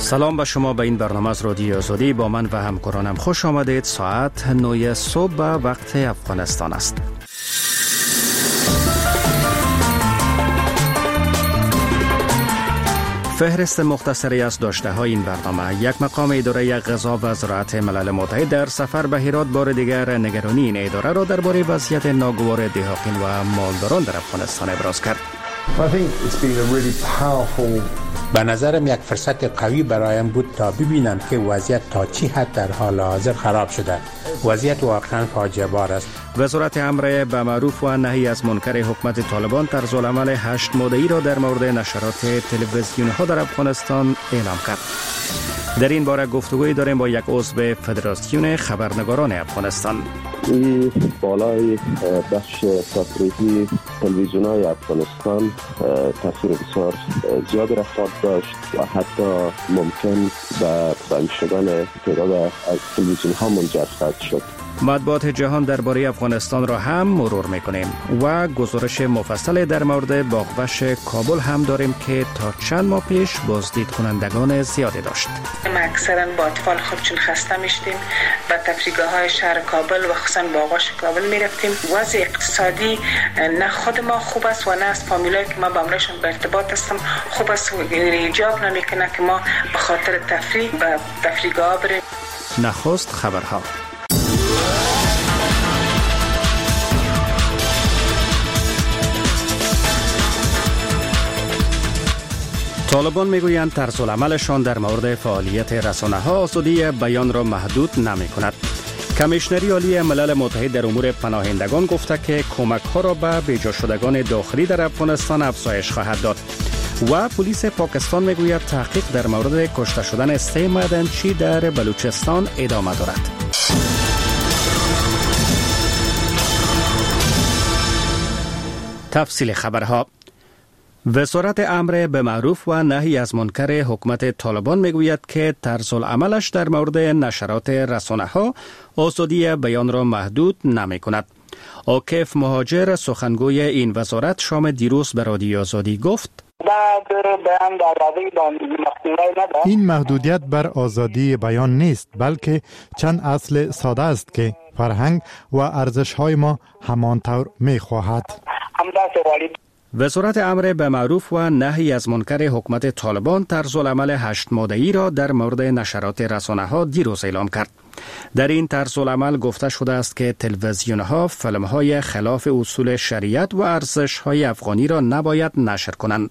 سلام به شما به این برنامه از رادیو آزادی با من و همکارانم خوش آمدید. ساعت 9 صبح به وقت افغانستان است. فهرست مختصری از داشته های این برنامه: یک مقام اداره غذا و زراعت ملل متحد در سفر به هرات بار دیگر نگرانی این اداره را درباره وضعیت ناگوار دهقان و مالداران در افغانستان ابراز کرد. به نظرم یک فرصت قوی برایم بود تا ببینم که وضعیت تا چی حد در حال حاضر خراب شده. وضعیت واقعا فاجعه بار است. وزارت امر به معروف و نهی از منکر حکومت طالبان طرزالعمل 8 ماده‌ای را در مورد نشرات تلویزیونی ها در افغانستان اعلام کرد. در این باره گفتگوی داریم با یک عضو فدراسیون خبرنگاران افغانستان. این بالای بخش تفریحی تلویزیون‌های افغانستان تاثیر بسیار زیاد رفتار داشت و حتی ممکن به افزایش شدن تعداد از تلویزیون‌ها منجر خواهد شد. مطبوعات جهان درباره افغانستان را هم مرور میکنیم و گزارش مفصل در مورد باغوش کابل هم داریم که تا چند ماه پیش بازدید کنندگان زیادی داشت. ما اکثرا با اطفال خود چون خسته میشتیم به تفریحگاه‌های شهر کابل و خصوصا باغوش کابل میرفتیم. وضع اقتصادی نه خود ما خوب است و نه از فامیلایی که ما با امرشون به ارتباط هستم خوب است و ایجاب نمیکنه که ما به خاطر تفریح به تفریحگاه بریم. نخست خبرها. طالبان میگویند طرزالعملشان در مورد فعالیت رسانه‌ها آزادی بیان را محدود نمی‌کند. کمیشنری عالی ملل متحد در امور پناهندگان گفته که کمک‌ها را به بیجا شدگان داخلی در افغانستان افزایش خواهد داد. و پلیس پاکستان میگوید تحقیق در مورد کشته شدن 3 معدنچی در بلوچستان ادامه دارد. تفصیل خبرها. وزارت امر به معروف و نهی از منکر حکومت طالبان میگوید که طرزالعملش در مورد نشرات رسانه‌ها آزادی بیان را محدود نمی‌کند. عاکف مهاجر سخنگوی این وزارت شام دیروز به رادیو آزادی گفت: این محدودیت بر آزادی بیان نیست، بلکه چند اصل ساده است که فرهنگ و ارزش‌های ما همانطور می‌خواهد. وزارت امر به معروف و نهی از منکر حکومت طالبان طرزالعمل 8 ماده‌ای را در مورد نشرات رسانه‌ها دیروز اعلام کرد. در این طرزالعمل گفته شده است که تلویزیون‌ها فیلم‌های خلاف اصول شریعت و ارزش‌های افغانی را نباید نشر کنند.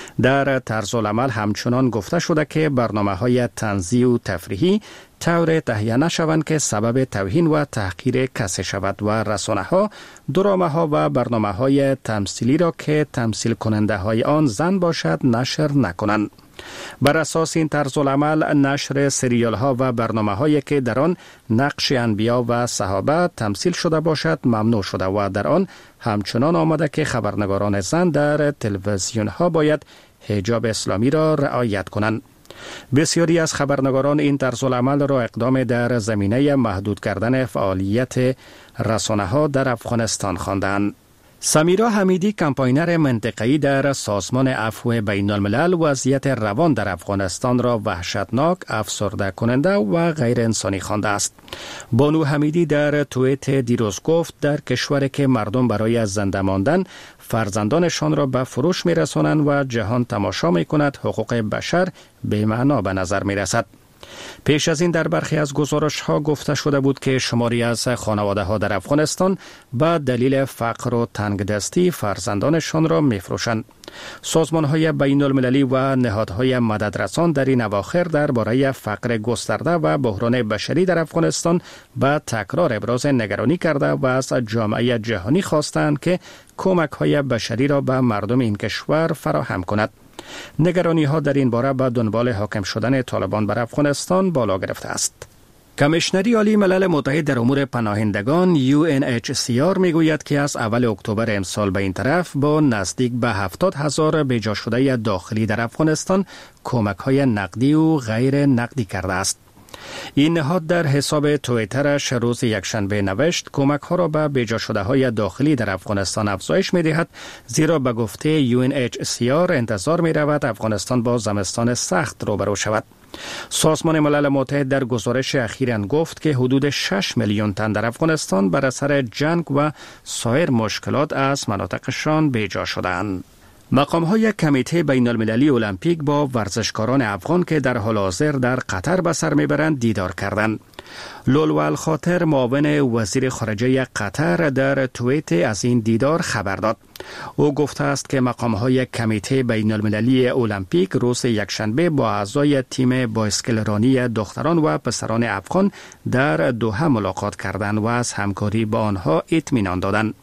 در طرزالعمل همچنان گفته شده که برنامه‌های طنزی و تفریحی طور تهیه نشوند که سبب توهین و تحقیر کسی شود و رسانه‌ها درامه‌ها و برنامه‌های تمثیلی را که تمثیل کننده های آن زن باشد نشر نکنند. بر اساس این طرزالعمل نشر سریال ها و برنامه هایی که در آن نقش انبیا و صحابه تمثیل شده باشد ممنوع شده و در آن همچنان آمده که خبرنگاران زن در تلویزیون ها باید حجاب اسلامی را رعایت کنند. بسیاری از خبرنگاران این طرزالعمل را اقدام در زمینه محدود کردن فعالیت رسانه ها در افغانستان خواندند. سمیرا حمیدی، کمپاینر منطقه‌ای در سازمان عفو بین الملل، وضعیت روان در افغانستان را وحشتناک، افسرده کننده و غیر انسانی خوانده است. بانو حمیدی در توییت دیروز گفت در کشوری که مردم برای از زنده ماندن فرزندانشان را به فروش می‌رسانند و جهان تماشا می‌کند حقوق بشر بی‌معنا به نظر می‌رسد. پیش از این در برخی از گزارش‌ها گفته شده بود که شماری از خانواده‌ها در افغانستان به دلیل فقر و تنگدستی فرزندانشان را می‌فروشند. سازمان‌های بین‌المللی و نهادهای مددرسان در این اواخر درباره فقر گسترده و بحران بشری در افغانستان به تکرار ابراز نگرانی کرده و از جامعه جهانی خواستند که کمک‌های بشری را به مردم این کشور فراهم کند. نگرانی ها در این باره به دنبال حاکم شدن طالبان بر افغانستان بالا گرفته است. کمیشنری عالی ملل متحد در امور پناهندگان UNHCR میگوید که از اول اکتبر امسال به این طرف با نزدیک به 70,000 بیجا شده داخلی در افغانستان کمک‌های نقدی و غیر نقدی کرده است. این نهاد در حساب توییترش روز یکشنبه نوشت کمک ها را به بیجا شده های داخلی در افغانستان افزایش می دهد، زیرا به گفته UNHCR انتظار می رود افغانستان با زمستان سخت روبرو شود. سازمان ملل متحد در گزارش اخیر گفت که حدود 6 میلیون تن در افغانستان بر اثر جنگ و سایر مشکلات از مناطقشان بیجا شدند. مقام‌های کمیته بین المللی المپیک با ورزشکاران افغان که در حال حاضر در قطر به سر میبرند دیدار کردند. لولو الخاطر معاون وزیر خارجه قطر در توییت از این دیدار خبر داد. او گفته است که مقام‌های کمیته بین المللی المپیک روز یکشنبه با اعضای تیم بایسکلرانی دختران و پسران افغان در دوحه ملاقات کردند و از همکاری با آنها اطمینان دادند.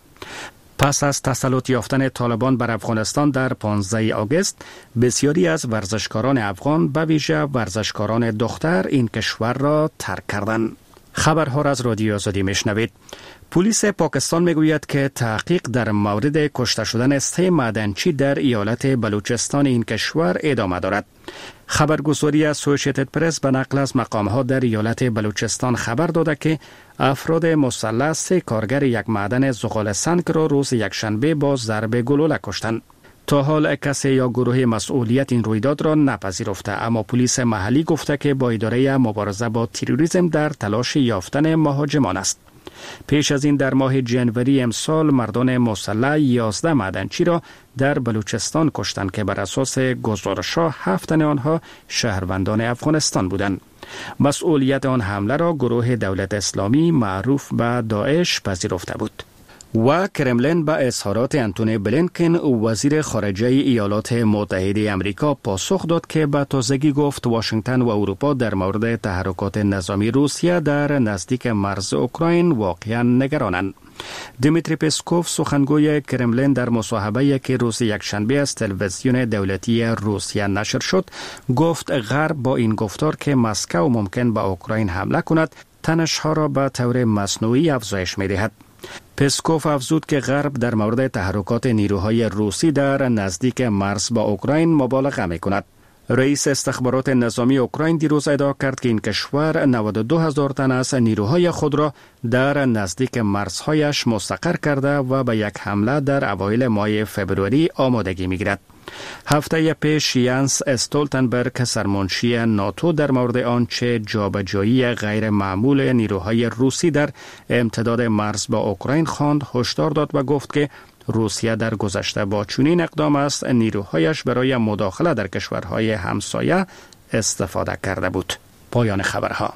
پس از تسلط یافتن طالبان بر افغانستان در 15 آگوست، بسیاری از ورزشکاران افغان به ویژه ورزشکاران دختر این کشور را ترک کردند. خبرها را از رادیو آزادی میشنوید. پلیس پاکستان میگوید که تحقیق در مورد کشته شدن 3 معدنچی در ایالت بلوچستان این کشور ادامه دارد. خبرگزاری اسوسییتد پرس به نقل از مقام‌ها در ایالت بلوچستان خبر داده که افراد مسلح 3 کارگر یک معدن زغال سنگ را روز یکشنبه با ضرب گلوله کشتند. تا حال کسی یا گروه مسئولیت این رویداد را نپذیرفته، اما پلیس محلی گفته که با اداره مبارزه با تروریسم در تلاش یافتن مهاجمان است. پیش از این در ماه جنوری امسال مردان مسلح 11 معدنچی را در بلوچستان کشتند که بر اساس گزارش‌ها 7 تن آنها شهروندان افغانستان بودند. مسئولیت آن حمله را گروه دولت اسلامی معروف به داعش پذیرفته بود. و کرملین به اظهارات انتونی بلینکن وزیر خارجه ایالات متحده آمریکا پاسخ داد که به تازگی گفت واشنگتن و اروپا در مورد تحرکات نظامی روسیه در نزدیک مرز اوکراین واقعا نگرانند. دیمیتری پسکوف سخنگوی کرملین در مصاحبه‌ای که روز یکشنبه از تلویزیون دولتی روسیه نشر شد گفت غرب با این گفتار که مسکو ممکن به اوکراین حمله کند تنش‌ها را به طور مصنوعی افزایش می‌دهد. پسکوف افزود که غرب در مورد تحرکات نیروهای روسی در نزدیک مرز با اوکراین مبالغه می‌کند. رئیس استخبارات نظامی اوکراین دیروز ادعا کرد که این کشور 92,000 تن از نیروهای خود را در نزدیک مرزهایش مستقر کرده و به یک حمله در اوایل ماه فبروری آمادگی می‌گیرد. هفته پیش یانس استولتنبرگ سرمنشی ناتو در مورد آنچه جابجایی غیر معمول نیروهای روسی در امتداد مرز با اوکراین خواند هشدار داد و گفت که روسیه در گذشته با چنین اقدام از نیروهایش برای مداخله در کشورهای همسایه استفاده کرده بود. پایان خبرها.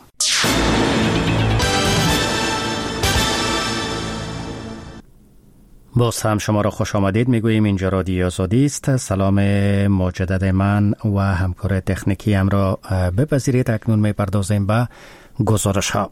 باز هم شما را خوش آمدید میگوییم. اینجا رادیو آزادی است. سلام مجدد من و همکار تکنیکی هم را بپذیرید. اکنون میپردازیم به گزارش ها.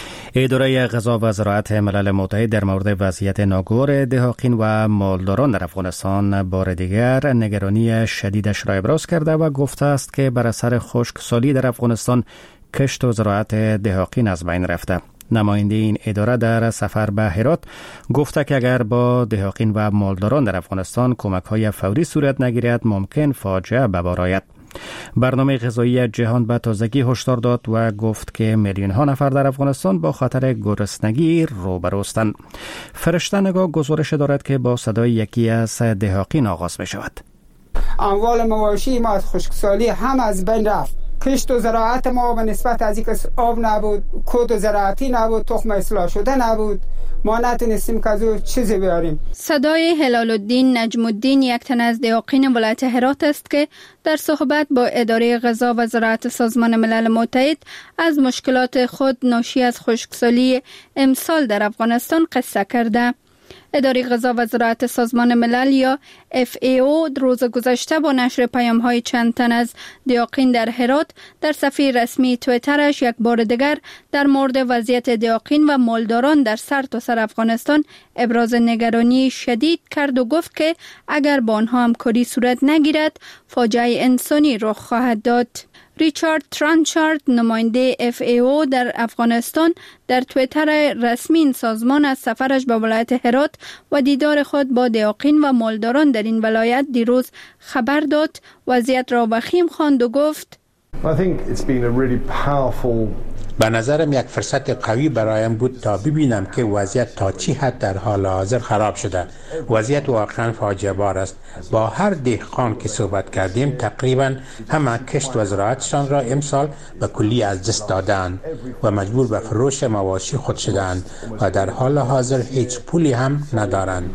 اداره غذا و زراعت ملل متحد در مورد وضعیت ناگوار دهقان و مالداران در افغانستان بار دیگر نگرانی شدیدش را ابراز کرده و گفته است که بر اثر خشکسالی در افغانستان کشت و زراعت دهقان از بین رفته. نماینده این اداره در سفر به هرات گفته که اگر با دهقان و مالداران در افغانستان کمک‌های فوری صورت نگیرد ممکن فاجعه به بار آید. برنامه غذایی جهان به تازگی هشدار داد و گفت که میلیون‌ها نفر در افغانستان با خطر گرسنگی روبروستند. فرشته نگاه گزارش دارد که با صدای یکی از دهقان آغاز می شود. اموال مواشی ما از خشکسالی هم از بین رفت. کشت و زراعت ما به نسبت از اینکه آب نبود، کود زراعتی نبود، تخم اصلاح شده نبود، ما نتونستیم که از او چیزی بیاریم. صدای هلال الدین نجم الدین یک تن از دهقان ولایت هرات است که در صحبت با اداره غذا و زراعت سازمان ملل متحد از مشکلات خود ناشی از خشکسالی امسال در افغانستان قصه کرده. اداره غذا و زراعت سازمان ملل یا FAO روز گذشته با نشر پیام‌های چند تن از دهقان در هرات در صفحه رسمی توییترش یک بار دیگر در مورد وضعیت دهقان و مالداران در سرتاسر افغانستان ابراز نگرانی شدید کرد و گفت که اگر با آنها همکاری صورت نگیرد فاجعه انسانی رخ خواهد داد. ریچارد ترانچارد نماینده FAO در افغانستان در توییتر رسمی این سازمان از سفرش به ولایت هرات و دیدار خود با دهقان و مالداران در این ولایت دیروز خبر داد، وضعیت را وخیم خواند و گفت به نظرم یک فرصت قوی برایم بود تا ببینم که وضعیت تا چی حد در حال حاضر خراب شده. وضعیت واقعا فاجعه بار است. با هر دهقان که صحبت کردیم تقریبا همه کشت و زراعتشان را امسال به کلی از دست دادند و مجبور به فروش مواشی خود شدند و در حال حاضر هیچ پولی هم ندارند.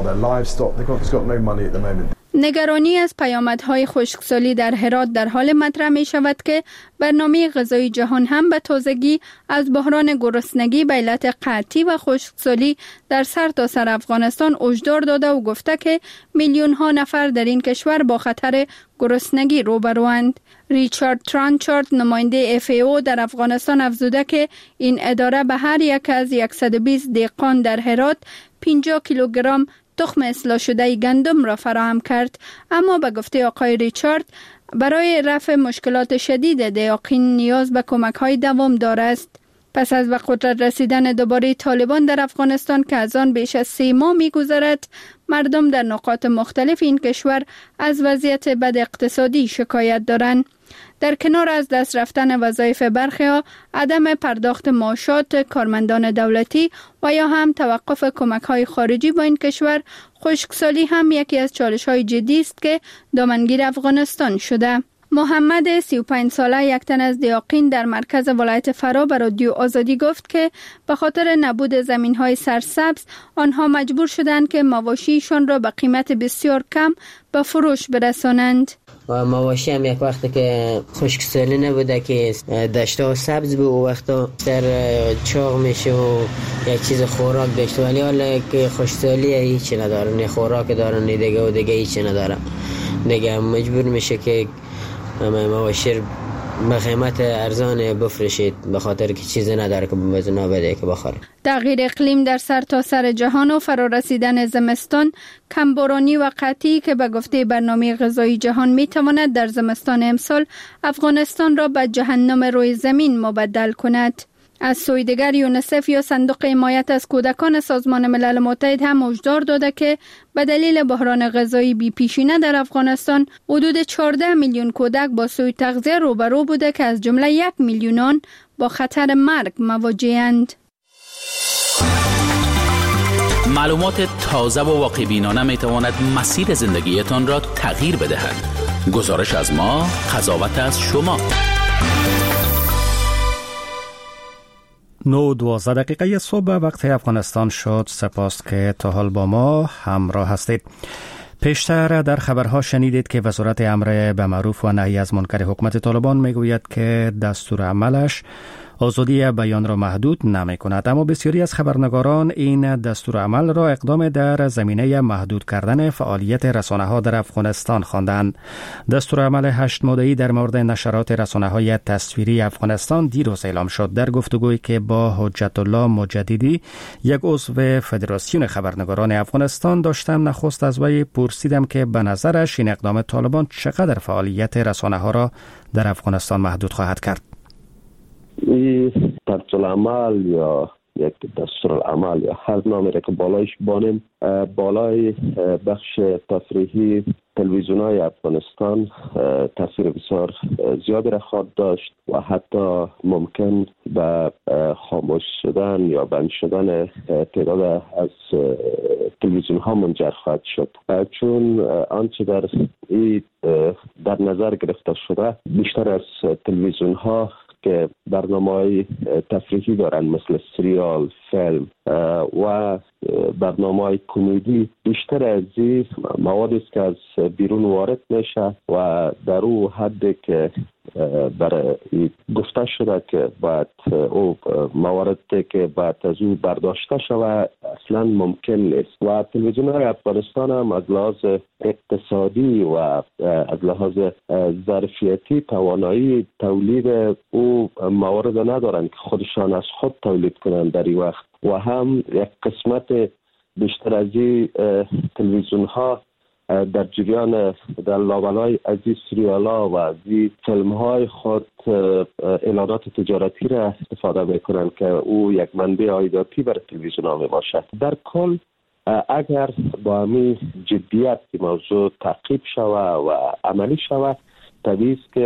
نگرانی از پیامدهای خشکسالی در هرات در حال مطرح می شود که برنامه غذایی جهان هم به تازگی از بحران گرسنگی به علت قحطی و خشکسالی در سرتاسر افغانستان هشدار داده و گفته که میلیون ها نفر در این کشور با خطر گرسنگی روبروند. ریچارد ترانچارد نماینده FAO در افغانستان افزوده که این اداره به هر یک از 120 دهقان در هرات 50 کیلوگرم تخم اصلاح شده گندم را فراهم کرد، اما به گفته آقای ریچارد برای رفع مشکلات شدید دهقان نیاز به کمک‌های دوامدار است. پس از به قدرت رسیدن دوباره طالبان در افغانستان که از آن بیش از 3 ماه می‌گذرد، مردم در نقاط مختلف این کشور از وضعیت بد اقتصادی شکایت دارند. در کنار از دست رفتن وظایف برخی‌ها، عدم پرداخت معاشات کارمندان دولتی و یا هم توقف کمک‌های خارجی با این کشور، خشکسالی هم یکی از چالش‌های جدی است که دامنگیر افغانستان شده. محمد 35 ساله یک تن از دهقان در مرکز ولایت فرا به رادیو آزادی گفت که به خاطر نبود زمین‌های سرسبز آنها مجبور شدند که مواشیشان را به قیمت بسیار کم به فروش برسانند. و مواشی هم یک وقتی که خشکسالی نبوده که دشت‌ها سبز بود و وقتا در چاق میشه و یک چیز خوراک داشته، ولی حالا که خشکسالی هیچی نداره، نه خوراک داره نه دیگه و دیگه هیچی نداره دیگه، مجبور میشه که مواشی به قیمت ارزان بفروشید به خاطر که چیزی نداره که بزنا بده که بخوره. تغییر اقلیم در سرتاسر جهان و فرارسیدن زمستان، کمبارانی و قحطی که به گفته برنامه غذایی جهان میتواند در زمستان امسال افغانستان را به جهنم روی زمین مبدل کند. از سوی دیگر یونیسف یا صندوق حمایت از کودکان سازمان ملل متحد هم هشدار داده که به دلیل بحران غذایی بی پیشینه در افغانستان حدود 14 میلیون کودک با سوء تغذیه روبرو بوده که از جمله 1 میلیون با خطر مرگ مواجه‌اند. معلومات تازه و واقع بینانه می تواند مسیر زندگیتان را تغییر بدهد. گزارش از ما، قضاوت از شما. 9:12 صبح وقت افغانستان شد. سپاس که تا حال با ما همراه هستید. پیشتر در خبرها شنیدید که وزارت امر به معروف و نهی از منکر حکومت طالبان میگوید که دستور عملش آزادی بیان را محدود نمی کند، اما بسیاری از خبرنگاران این دستور عمل را اقدام در زمینه محدود کردن فعالیت رسانه‌ها در افغانستان خواندند. دستور عمل 8 ماده‌ای در مورد نشرات رسانه‌های تصویری افغانستان دیروز اعلام شد. در گفتگویی که با حجت الله مجددی، یک عضو فدراسیون خبرنگاران افغانستان داشتم، نخست از وی پرسیدم که به نظرش این اقدام طالبان چقدر فعالیت رسانه‌ها را در افغانستان محدود خواهد کرد. این طرزالعمل یا یک دستورالعمل یا هر نامی را که بالایش بانیم، بالای بخش تفریحی تلویزیون‌های افغانستان تاثیر بسیار زیادی را خواهد داشت و حتی ممکن به خاموش شدن یا بند شدن تعداد از تلویزیون‌ها منجر خواهد شد، چون آنچه در نظر گرفته شده بیشتر از تلویزیون‌ها که برنامه‌های تفریحی دارن مثل سریال، فیلم و برنامه‌های کمدی، بیشتر از این موادی است که از بیرون وارد میشه و در او حدی که برای گفته شده که باید او مواردی که باید از او برداشته شود اصلا ممکن نیست. و تلویزیون‌های افغانستان هم از لحاظ اقتصادی و از لحاظ ظرفیتی توانایی تولید او موارد ندارند که خودشان از خود تولید کنند در این وقت، و هم یک قسمت بیشتر از این تلویزیون ها در جریان در لابلای از این سریال ها و از این فیلم های خود اعلانات تجارتی را استفاده میکنند که او یک منبع عایداتی برای تلویزیون ها می باشد. در کل اگر با همین جدیت موضوع تعقیب شود و عملی شود، طبیعی است که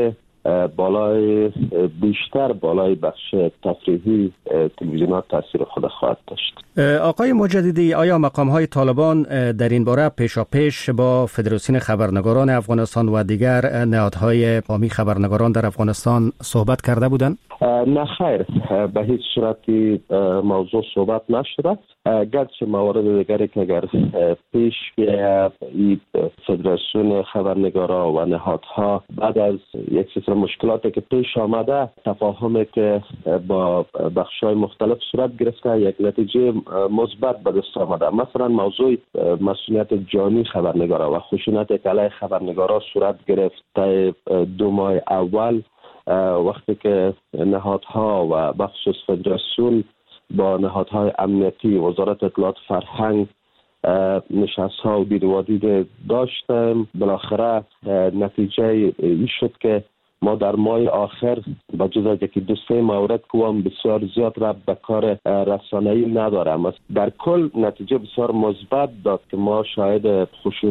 بیشتر بالای بخش تفریحی تلویزیونات تاثیر خود خواهد داشت. آقای مجددی، آیا مقام‌های طالبان در این باره پیشاپیش با فدراسیون خبرنگاران افغانستان و دیگر نهادهای حامی خبرنگاران در افغانستان صحبت کرده بودند؟ نه خیر، به هیچ صورتی موضوع صحبت نشده. گرچه موارد دیگری که اگر پیش بیاید، فدراسیون خبرنگاران و نهادها بعد از یک سری مشکلاتی که پیش آمده، تفاهمی که با بخش‌های مختلف صورت گرفته، یک نتیجه مثبت به دست آمده. مثلا موضوع مسئولیت جانی خبرنگاران و خشونت که علیه خبرنگاران صورت گرفت 2 ماه اول، وقتی که نهادها و بخصوص فدراسیون با نهادهای امنیتی وزارت اطلاعات فرهنگ نشست‌ها و دید و دید داشتیم، بالاخره نتیجه این شد که ما در ماه آخر با جز از یکی 2-3 مورد که هم بسیار زیاد را به کار رسانه‌ای ندارم، در کل نتیجه بسیار مثبت داد که ما شاهد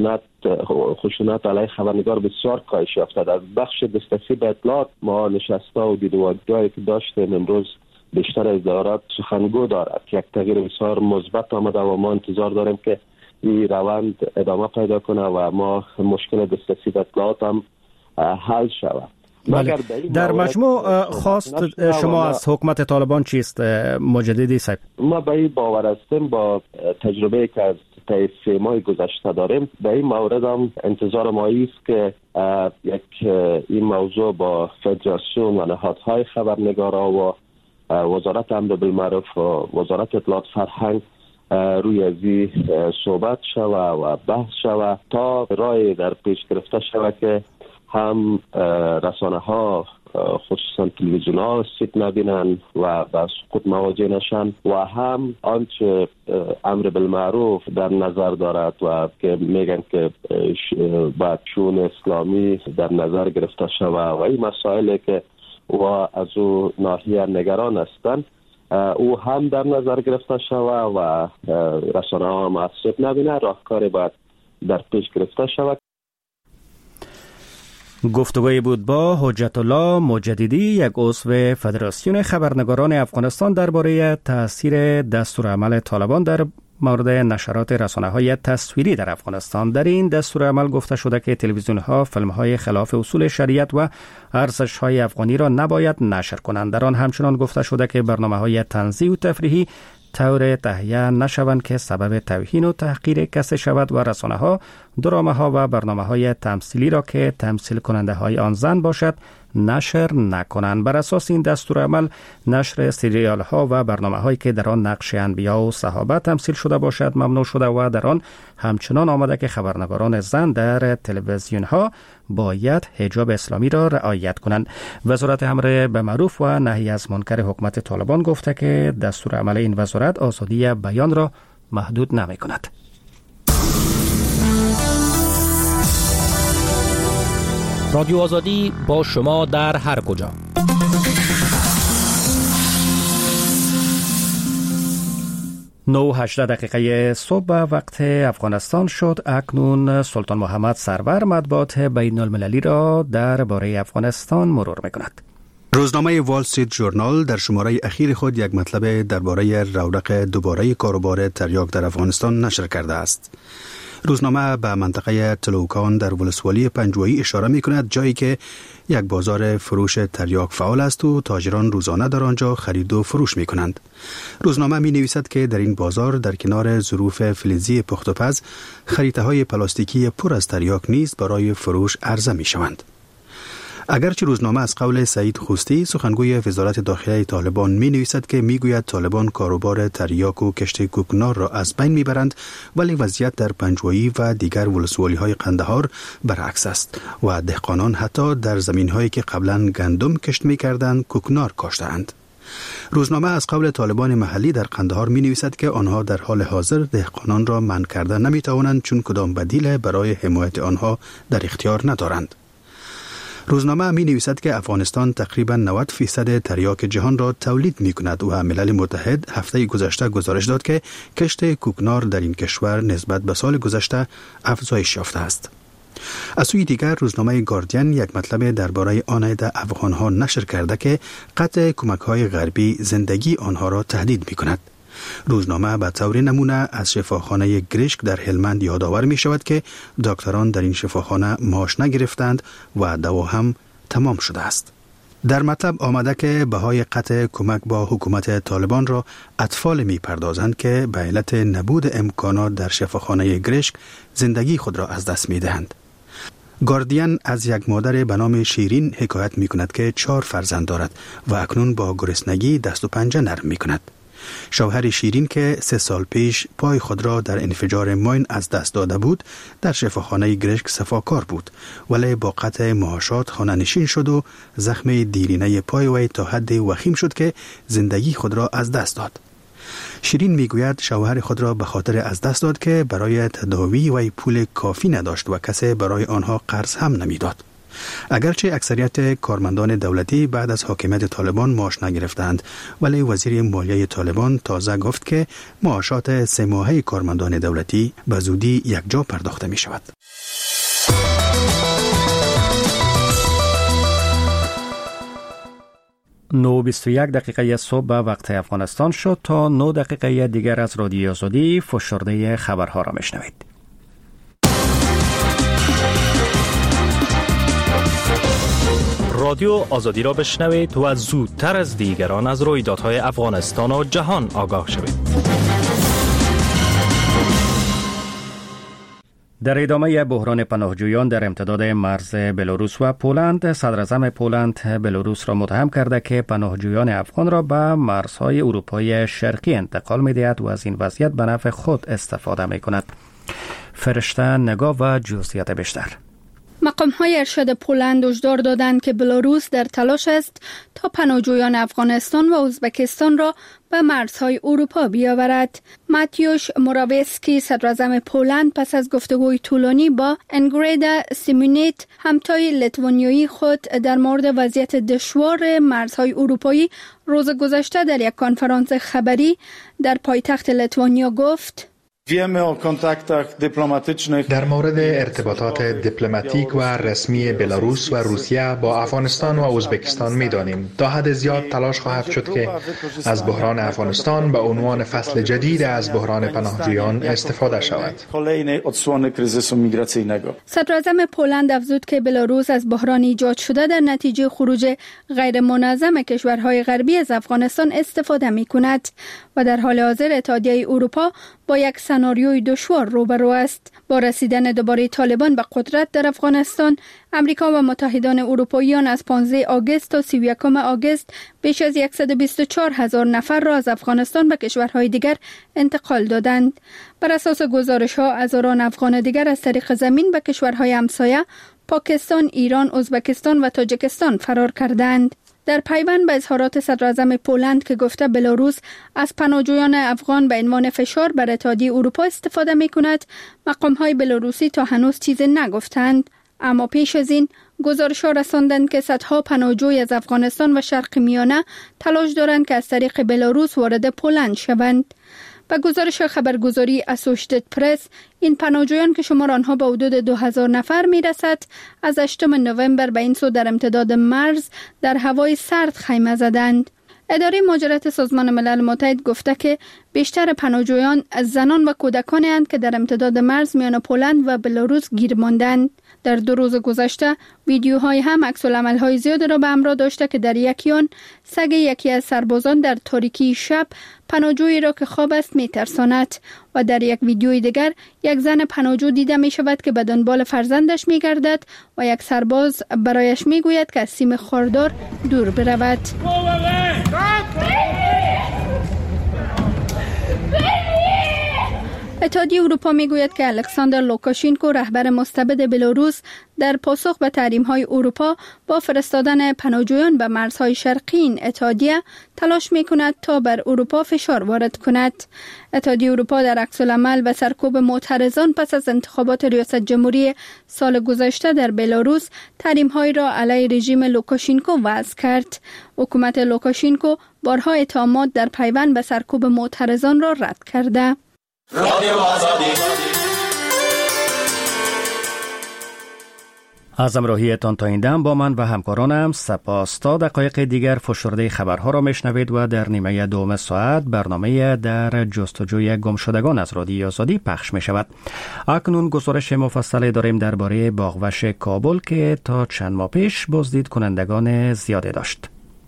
خشونت علیه خبرنگار بسیار کاهش یافته. در بخش دسترسی به اطلاعات ما نشست‌ها و دید و دیدی که داشتیم امروز بیشتر از ادارات سخنگو دارد که یک تغییر بسیار مثبت آمده و ما انتظار داریم که این روند ادامه پیدا کنه و ما مشکل دسترسی به اطلاعات هم حل شود. در مجموع خواست شما از حکومت طالبان چیست مجددی صاحب؟ ما به این باور هستیم، با تجربه که از طی 3 ماه گذشته داریم، به این مورد هم انتظار ما است که این موضوع با فدراسیون و نهادهای خبرنگاران و وزارت امر بالمعروف و وزارت اطلاعات فرهنگ روی ازی صحبت شوه و بحث شوه تا رای در پیش گرفته شوه که هم رسانه ها خصوصا تلویزیون ها سیت نبینن و به سقوط مواجه نشن و هم آنچه امر بالمعروف در نظر دارد و که میگن که باید شؤون اسلامی در نظر گرفته شوه و این مسائلی که و از او ناحیه نگران هستند او هم در نظر گرفته شوه و رسانه ها معصب نبینه، راهکاری باید در پیش گرفته شوه. گفتگوی بود با حجت الله مجددی، یک عضو فدراسیون خبرنگاران افغانستان، درباره تاثیر دستورالعمل طالبان در مورد نشرات رسانه‌های تصویری در افغانستان. در این دستورالعمل گفته شده که تلویزیون‌ها فیلم‌های خلاف اصول شریعت و ارزش‌های افغانی را نباید نشر کنند. در آن همچنان گفته شده که برنامه‌های طنزی و تفریحی طور تهیه نشوند که سبب توهین و تحقیر کسی شود و رسانه‌ها درامه‌ها و برنامه‌های تمثیلی را که تمثیل کننده‌های آن زن باشد نشر نکنند. بر اساس این دستورالعمل نشر سریال‌ها و برنامه‌هایی که در آن نقش انبیا و صحابه تمثیل شده باشد ممنوع شده و در آن همچنان آمده که خبرنگاران زن در تلویزیون‌ها باید حجاب اسلامی را رعایت کنند. وزارت امر بالمعروف و نهی از منکر حکومت طالبان گفته که دستورالعمل این وزارت آزادی بیان را محدود نمی‌کند. رادیو آزادی با شما در هر کجا. 9:18 دقیقه صبح وقت افغانستان شد. اکنون سلطان محمد سرور مطبوعات بین المللی را درباره افغانستان مرور می‌کند. روزنامه وال استریت ژورنال در شماره اخیر خود یک مطلب درباره رونق دوباره کاروبار تریاک در افغانستان نشر کرده است. روزنامه به منطقه تلوکان در ولسوالی پنجوایی اشاره می کند، جایی که یک بازار فروش تریاک فعال است و تاجران روزانه در آنجا خرید و فروش می کنند. روزنامه می نویسد که در این بازار در کنار ظروف فلزی پخت و پز خریطه های پلاستیکی پر از تریاک نیز برای فروش عرضه می شوند. اگرچه روزنامه از قول سعید خوستی سخنگوی وزارت داخلی طالبان می نویسد که می گوید طالبان کاروبار تریاک و کشت کوکنار را از بین می برند، ولی وضعیت در پنجوایی و دیگر ولسوالی های قندهار برعکس است و دهقانان حتی در زمین هایی که قبلا گندم کشت می کردند کوکنار کاشتند. روزنامه از قول طالبان محلی در قندهار می نویسد که آنها در حال حاضر دهقانان را منع کردن نمی توانند، چون کدام بدیل برای حمایت آنها در اختیار ندارند. روزنامه می نویسد که افغانستان تقریباً 90% تریاک جهان را تولید می کند و ملل متحد هفته گذشته گزارش داد که کشت کوکنار در این کشور نسبت به سال گذشته افزایش یافته است. از سوی دیگر روزنامه گاردین یک مطلب درباره آن عده افغانها نشر کرده که قطع کمک‌های غربی زندگی آنها را تهدید می‌کند. روزنامه به طور نمونه از شفاخانه گرشک در هلمند یادآور می شود که دکتران در این شفاخانه معاش نگرفتند و دوا هم تمام شده است. در مطلب آمده که بهای قطع کمک با حکومت طالبان را اطفال می پردازند که به علت نبود امکانات در شفاخانه گرشک زندگی خود را از دست می دهند. گاردین از یک مادر به نام شیرین حکایت می کند که 4 فرزند دارد و اکنون با گرسنگی دست و پنجه نرم می کند. شوهر شیرین که 3 سال پیش پای خود را در انفجار ماین از دست داده بود در شفاخانه گرشک صفاکار بود، ولی با قطع معاشات خانه نشین شد و زخم دیرینه پای وی تا حد وخیم شد که زندگی خود را از دست داد. شیرین میگوید شوهر خود را به خاطر از دست داد که برای تداوی وی پول کافی نداشت و کسی برای آنها قرض هم نمیداد. اگرچه اکثریت کارمندان دولتی بعد از حاکمیت طالبان معاش نگرفتند، ولی وزیر مالیه طالبان تازه گفت که معاشات 3 ماهه کارمندان دولتی به زودی یکجا پرداخته می شود. 9:21 دقیقه صبح به وقت افغانستان شد. تا 9 دقیقه دیگر از رادیو آزادی فشرده خبرها را میشنوید. رادیو آزادی را بشنوید و زودتر از دیگران از رویدادهای افغانستان و جهان آگاه شوید. در ادامه بحران پناهجویان در امتداد مرز بلاروس و پولند، صدر اعظم پولند بلاروس را متهم کرده که پناهجویان افغان را به مرزهای اروپای شرقی انتقال می‌دهد و از این وضعیت به نفع خود استفاده می‌کند. فرشته نگاه و جزئیات بیشتر. مقام‌های ارشد پولند هشدار دادند که بلاروس در تلاش است تا پناهجویان افغانستان و ازبکستان را به مرزهای اروپا بیاورد. ماتیوش موراویسکی، صدر اعظم پولند، پس از گفتگوی طولانی با انگریدا سیمونیت، همتای لیتوانیایی خود، در مورد وضعیت دشوار مرزهای اروپایی روز گذشته در یک کنفرانس خبری در پایتخت لیتوانیا گفت: در مورد ارتباطات دیپلماتیک و رسمی بلاروس و روسیه با افغانستان و ازبکستان می‌دانیم تا حد زیاد تلاش خواهد شد که از بحران افغانستان به عنوان فصل جدید از بحران پناهجویان استفاده شود. صدر اعظم پولند افزود که بلاروس از بحران ایجاد شده در نتیجه خروج غیر منظم کشورهای غربی از افغانستان استفاده می‌کند و در حال حاضر اتحادیه اروپا با یک سناریوی دشوار روبرو است. با رسیدن دوباره طالبان به قدرت در افغانستان، امریکا و متحدان اروپاییان از 15 آگوست تا 31 آگوست بیش از 124,000 نفر را از افغانستان به کشورهای دیگر انتقال دادند. بر اساس گزارش‌ها، هزاران افغان دیگر از طریق زمین به کشورهای همسایه پاکستان، ایران، ازبکستان و تاجیکستان فرار کردند. در پیوند به اظهارات صدر اعظم پولند که گفته بلاروس از پناهجویان افغان به عنوان فشار بر اتحادیه اروپا استفاده می‌کند، مقام‌های بلاروسی تا هنوز چیزی نگفتند، اما پیش از این گزارش‌ها رساندند که صدها پناهجوی از افغانستان و شرق میانه تلاش دارند که از طریق بلاروس وارد پولند شوند. به گزارش خبرگزاری اسوشیتد پرس، این پناهجویان که شمار آنها به حدود 2000 نفر میرسد، از 8 نوامبر به این سو در امتداد مرز در هوای سرد خیمه زدند. اداره مهاجرت سازمان ملل متحد گفته که بیشتر پناهجویان از زنان و کودکانی اند که در امتداد مرز میان پولند و بلاروس گیر ماندند. در 2 روز گذشته ویدیوهای هم عکس‌العمل‌های زیادی را به همراه داشته که در یکی آن سگ یکی از سربازان در تاریکی شب پناهجویی را که خواب است می‌ترساند و در یک ویدیوی دیگر یک زن پناهجو دیده می‌شود که به دنبال فرزندش می‌گردد و یک سرباز برایش می‌گوید که از سیم خاردار دور برود. اتحادیه اروپا میگوید که الکساندر لوکاشینکو، رهبر مستبد بلاروس، در پاسخ به تحریم‌های اروپا با فرستادن پناهجویان به مرزهای شرقی این اتحادیه تلاش می‌کند تا بر اروپا فشار وارد کند. اتحادیه اروپا در عکس‌العمل و سرکوب معترضان پس از انتخابات ریاست جمهوری سال گذشته در بلاروس تحریم‌هایی را علیه رژیم لوکاشینکو وضع کرد. حکومت لوکاشینکو بارها اتهامات در پیوند به سرکوب معترضان را رد کرده. از همراهیتان تا این دم با من و همکارانم سپاس. تا دقایق دیگر فشرده خبرها را میشنوید و در نیمه دوم ساعت برنامه در جستجوی گمشدگان از رادیو آزادی پخش می شود. اکنون گزارش مفصلی داریم درباره باغوش کابل که تا چند ماه پیش بازدید کنندگان زیادی داشت.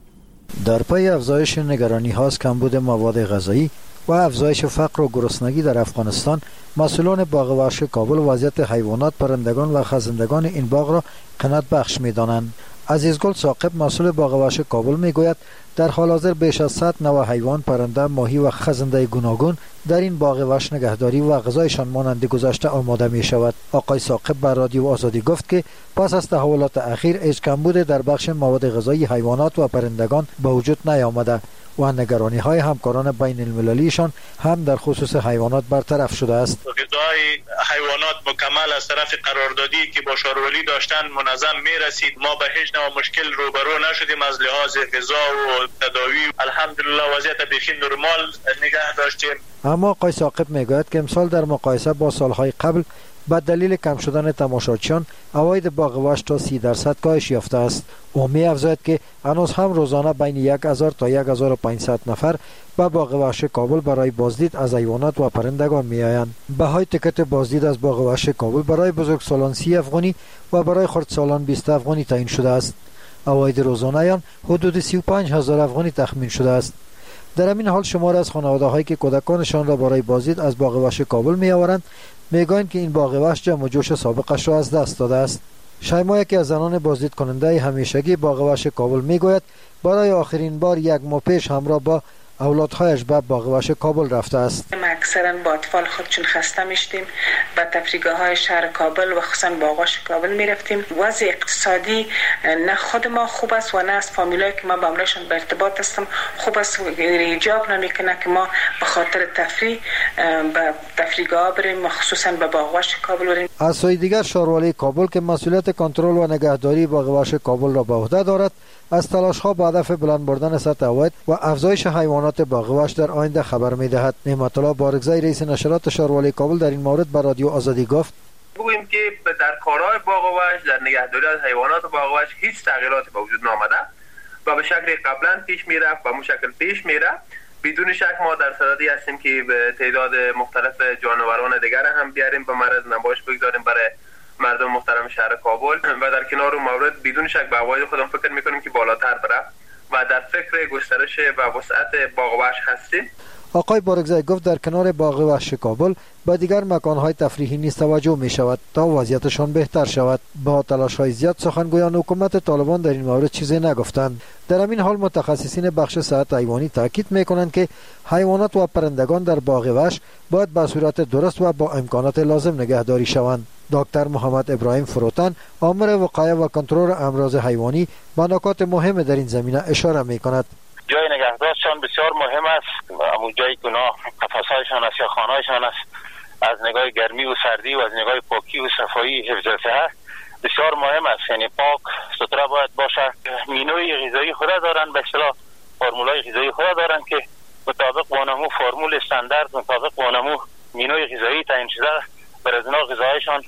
در پی افزایش نگرانی هاست کمبود مواد غذایی و افزایش فقر و گرسنگی در افغانستان، مسئولان باغ وحش کابل وضعیت حیوانات، پرندگان و خزندگان این باغ را قناعت بخش می دانند. عزیزگل ثاقب مسئول باغ وحش کابل می گوید در حال حاضر بیش از 100 نوع حیوان، پرنده، ماهی و خزنده گوناگون در این باغ وحش نگهداری و غذایشان مانند گذشته آماده می شود. آقای ثاقب بر رادیو آزادی گفت که پس از تحولات اخیر هیچ کمبود در بخش مواد غذایی حیوانات و پرندگان به وجود نیامده و نگرانی های همکاران بین المللیشان هم در خصوص حیوانات برطرف شده است. غذای حیوانات مکمل از طرف قراردادی که با شارولی داشتن منظم می رسید. ما به هیچ نوع مشکل روبرو نشدیم از لحاظ غذا و تداوی. الحمدلله وضعیت بیخی نرمال نگه داشتیم. اما آقای ثاقب میگوید که امسال در مقایسه با سالهای قبل به دلیل کم شدن تماشاچیان عواید باغ وحش تا 30% کاهش یافته است. او می افزاید که هنوز هم روزانه بین 1000 تا 1500 نفر به باغ وحش کابل برای بازدید از حیوانات و پرندگان می آیند. بهای تکت بازدید از باغ وحش کابل برای بزرگسالان 30 افغانی و برای خردسالان 20 افغانی تعیین شده است. عواید روزانه آن حدود 35000 افغانی تخمین شده است. در همین حال شمار از خانواده‌هایی که کودکانشان را برای بازدید از باغ وحش کابل می‌آورند میگویند که این باغ وحش جمع و جوش سابقش را از دست داده است. شیما یکی از زنان بازدید کننده همیشگی باغ وحش کابل میگوید برای آخرین بار 1 ماه پیش همراه با اولادهایش به باغ وحش کابل رفته است. ما اکثرا با اطفال خود چون خسته میشتیم به تفریحگاه های شهر کابل و خصوصا باغ وحش کابل میرفتیم. وضع اقتصادی نه خود ما خوب است و نه از فامیلایی که ما با اونشون به ارتباط هستم خوب است. ایجاب نمیکنه که ما به خاطر تفریح به تفریحگاه بریم و خصوصا به باغ وحش کابل بریم. از سوی دیگر شهروالی کابل که مسئولیت کنترل و نگهداری باغ وحش کابل را به عهده دارد از تلاش‌ها به هدف بلند بردن سطح عواید و افزایش حیوانات باغ وحش در آینده خبر می‌دهد. نعمت الله بارگزای رئیس نشرات شهروالی کابل در این مورد به رادیو آزادی گفت: بگوییم که در کارهای باغ وحش، در نگهداری از حیوانات باغ وحش هیچ تغییراتی به وجود نآمده و به شکل قبلا پیش می‌رفت و به شکل پیش می‌رفت. بدون شک ما در صددی هستیم که به تعداد مختلف جانوران دیگر هم بیاریم به معرض نمایش بگذاریم برای مردم محترم شهر کابل و در کنار اون مورد بدون شک به عواید خودمون فکر میکنیم که بالاتر بره و در فکر گسترش و وسعت باغ وحش هستیم. آقای بارگزای گفت در کنار باغ وحش کابل با دیگر مکانهای تفریحی نیز توجه می شود تا وضعیتشان بهتر شود. با تلاش‌های زیاد سخنگویان حکومت طالبان در این مورد چیزی نگفتند. در همین حال متخصصین بخش صحت حیوانی تاکید می‌کنند که حیوانات و پرندگان در باغ وحش باید به صورت درست و با امکانات لازم نگهداری شوند. دکتر محمد ابراهیم فروتن، آمر وقایه و کنترل امراض حیوانی، به نکات مهم در این زمینه اشاره می‌کند. جای نگهداریشان بسیار مهم است. همون جایی که اونا قفس‌هایشان است یا خانه‌هایشان است، از نگاه گرمی و سردی و از نگاه پاکی و صفایی حفظ صحت بسیار مهم است. یعنی پاک ستره باید باشه. مینوی غذایی خود دارن، به اصطلاح فرمولای غذایی خود دارن که مطابق با نمو فرمول استاندارد، مطابق با نمو مینوی غذایی تعیین شده برای از غذایشان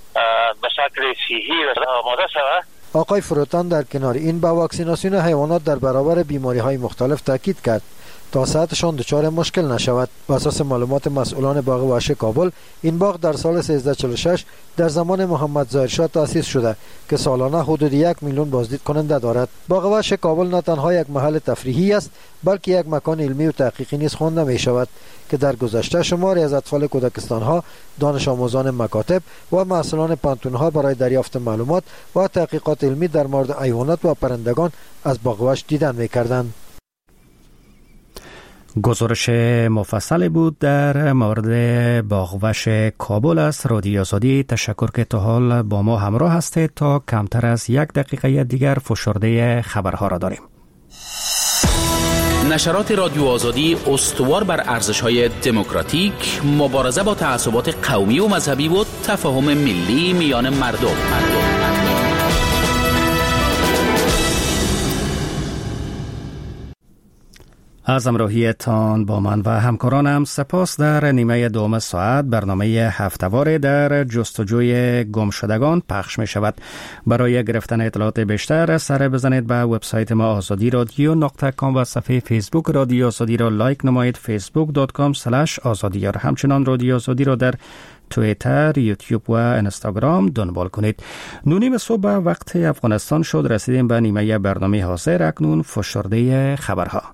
به شکل صحی و آماده شود. آقای فروتان در کنار این با واکسیناسیون حیوانات در برابر بیماری‌های مختلف تاکید کرد تا صحتشان دچار مشکل نشود. بر اساس معلومات مسئولان باغ وحش کابل، این باغ در سال 1346 در زمان محمد ظاهرشاه تأسیس شده که سالانه حدود 1 میلیون بازدید کننده دارد. باغ وحش کابل نه تنها یک محل تفریحی است بلکه یک مکان علمی و تحقیقی نیز خوانده می شود که در گذشته شماری از اطفال کودکستان‌ها، دانش آموزان مکاتب و مسئولان پانتون‌ها برای دریافت معلومات و تحقیقات علمی در مورد حیوانات و پرندگان از باغ وحش دیدن می‌کردند. گزارش مفصل بود در مورد باغ وحش کابل است. رادیو آزادی تشکر که تا حال با ما همراه هستید. تا کمتر از 1 دقیقه دیگر فشرده خبرها را داریم. نشرات رادیو آزادی استوار بر ارزش‌های دموکراتیک، مبارزه با تعصبات قومی و مذهبی و تفاهم ملی میان مردم. از همراهیتان با من و همکارانم سپاس. در نیمه دوم ساعت برنامه هفته‌وار در جستجوی گمشدگان پخش می شود. برای گرفتن اطلاعات بیشتر سر بزنید به وبسایت ما azadi.radio.com و صفحه فیسبوک رادیو آزادی را لایک نمایید. facebook.com/azadi. همچنان رادیو آزادی را در توییتر، یوتیوب و اینستاگرام دنبال کنید. 9:30 صبح وقت افغانستان شد. رسیدیم به نیمه برنامه حاضر. اکنون فشرده خبرها.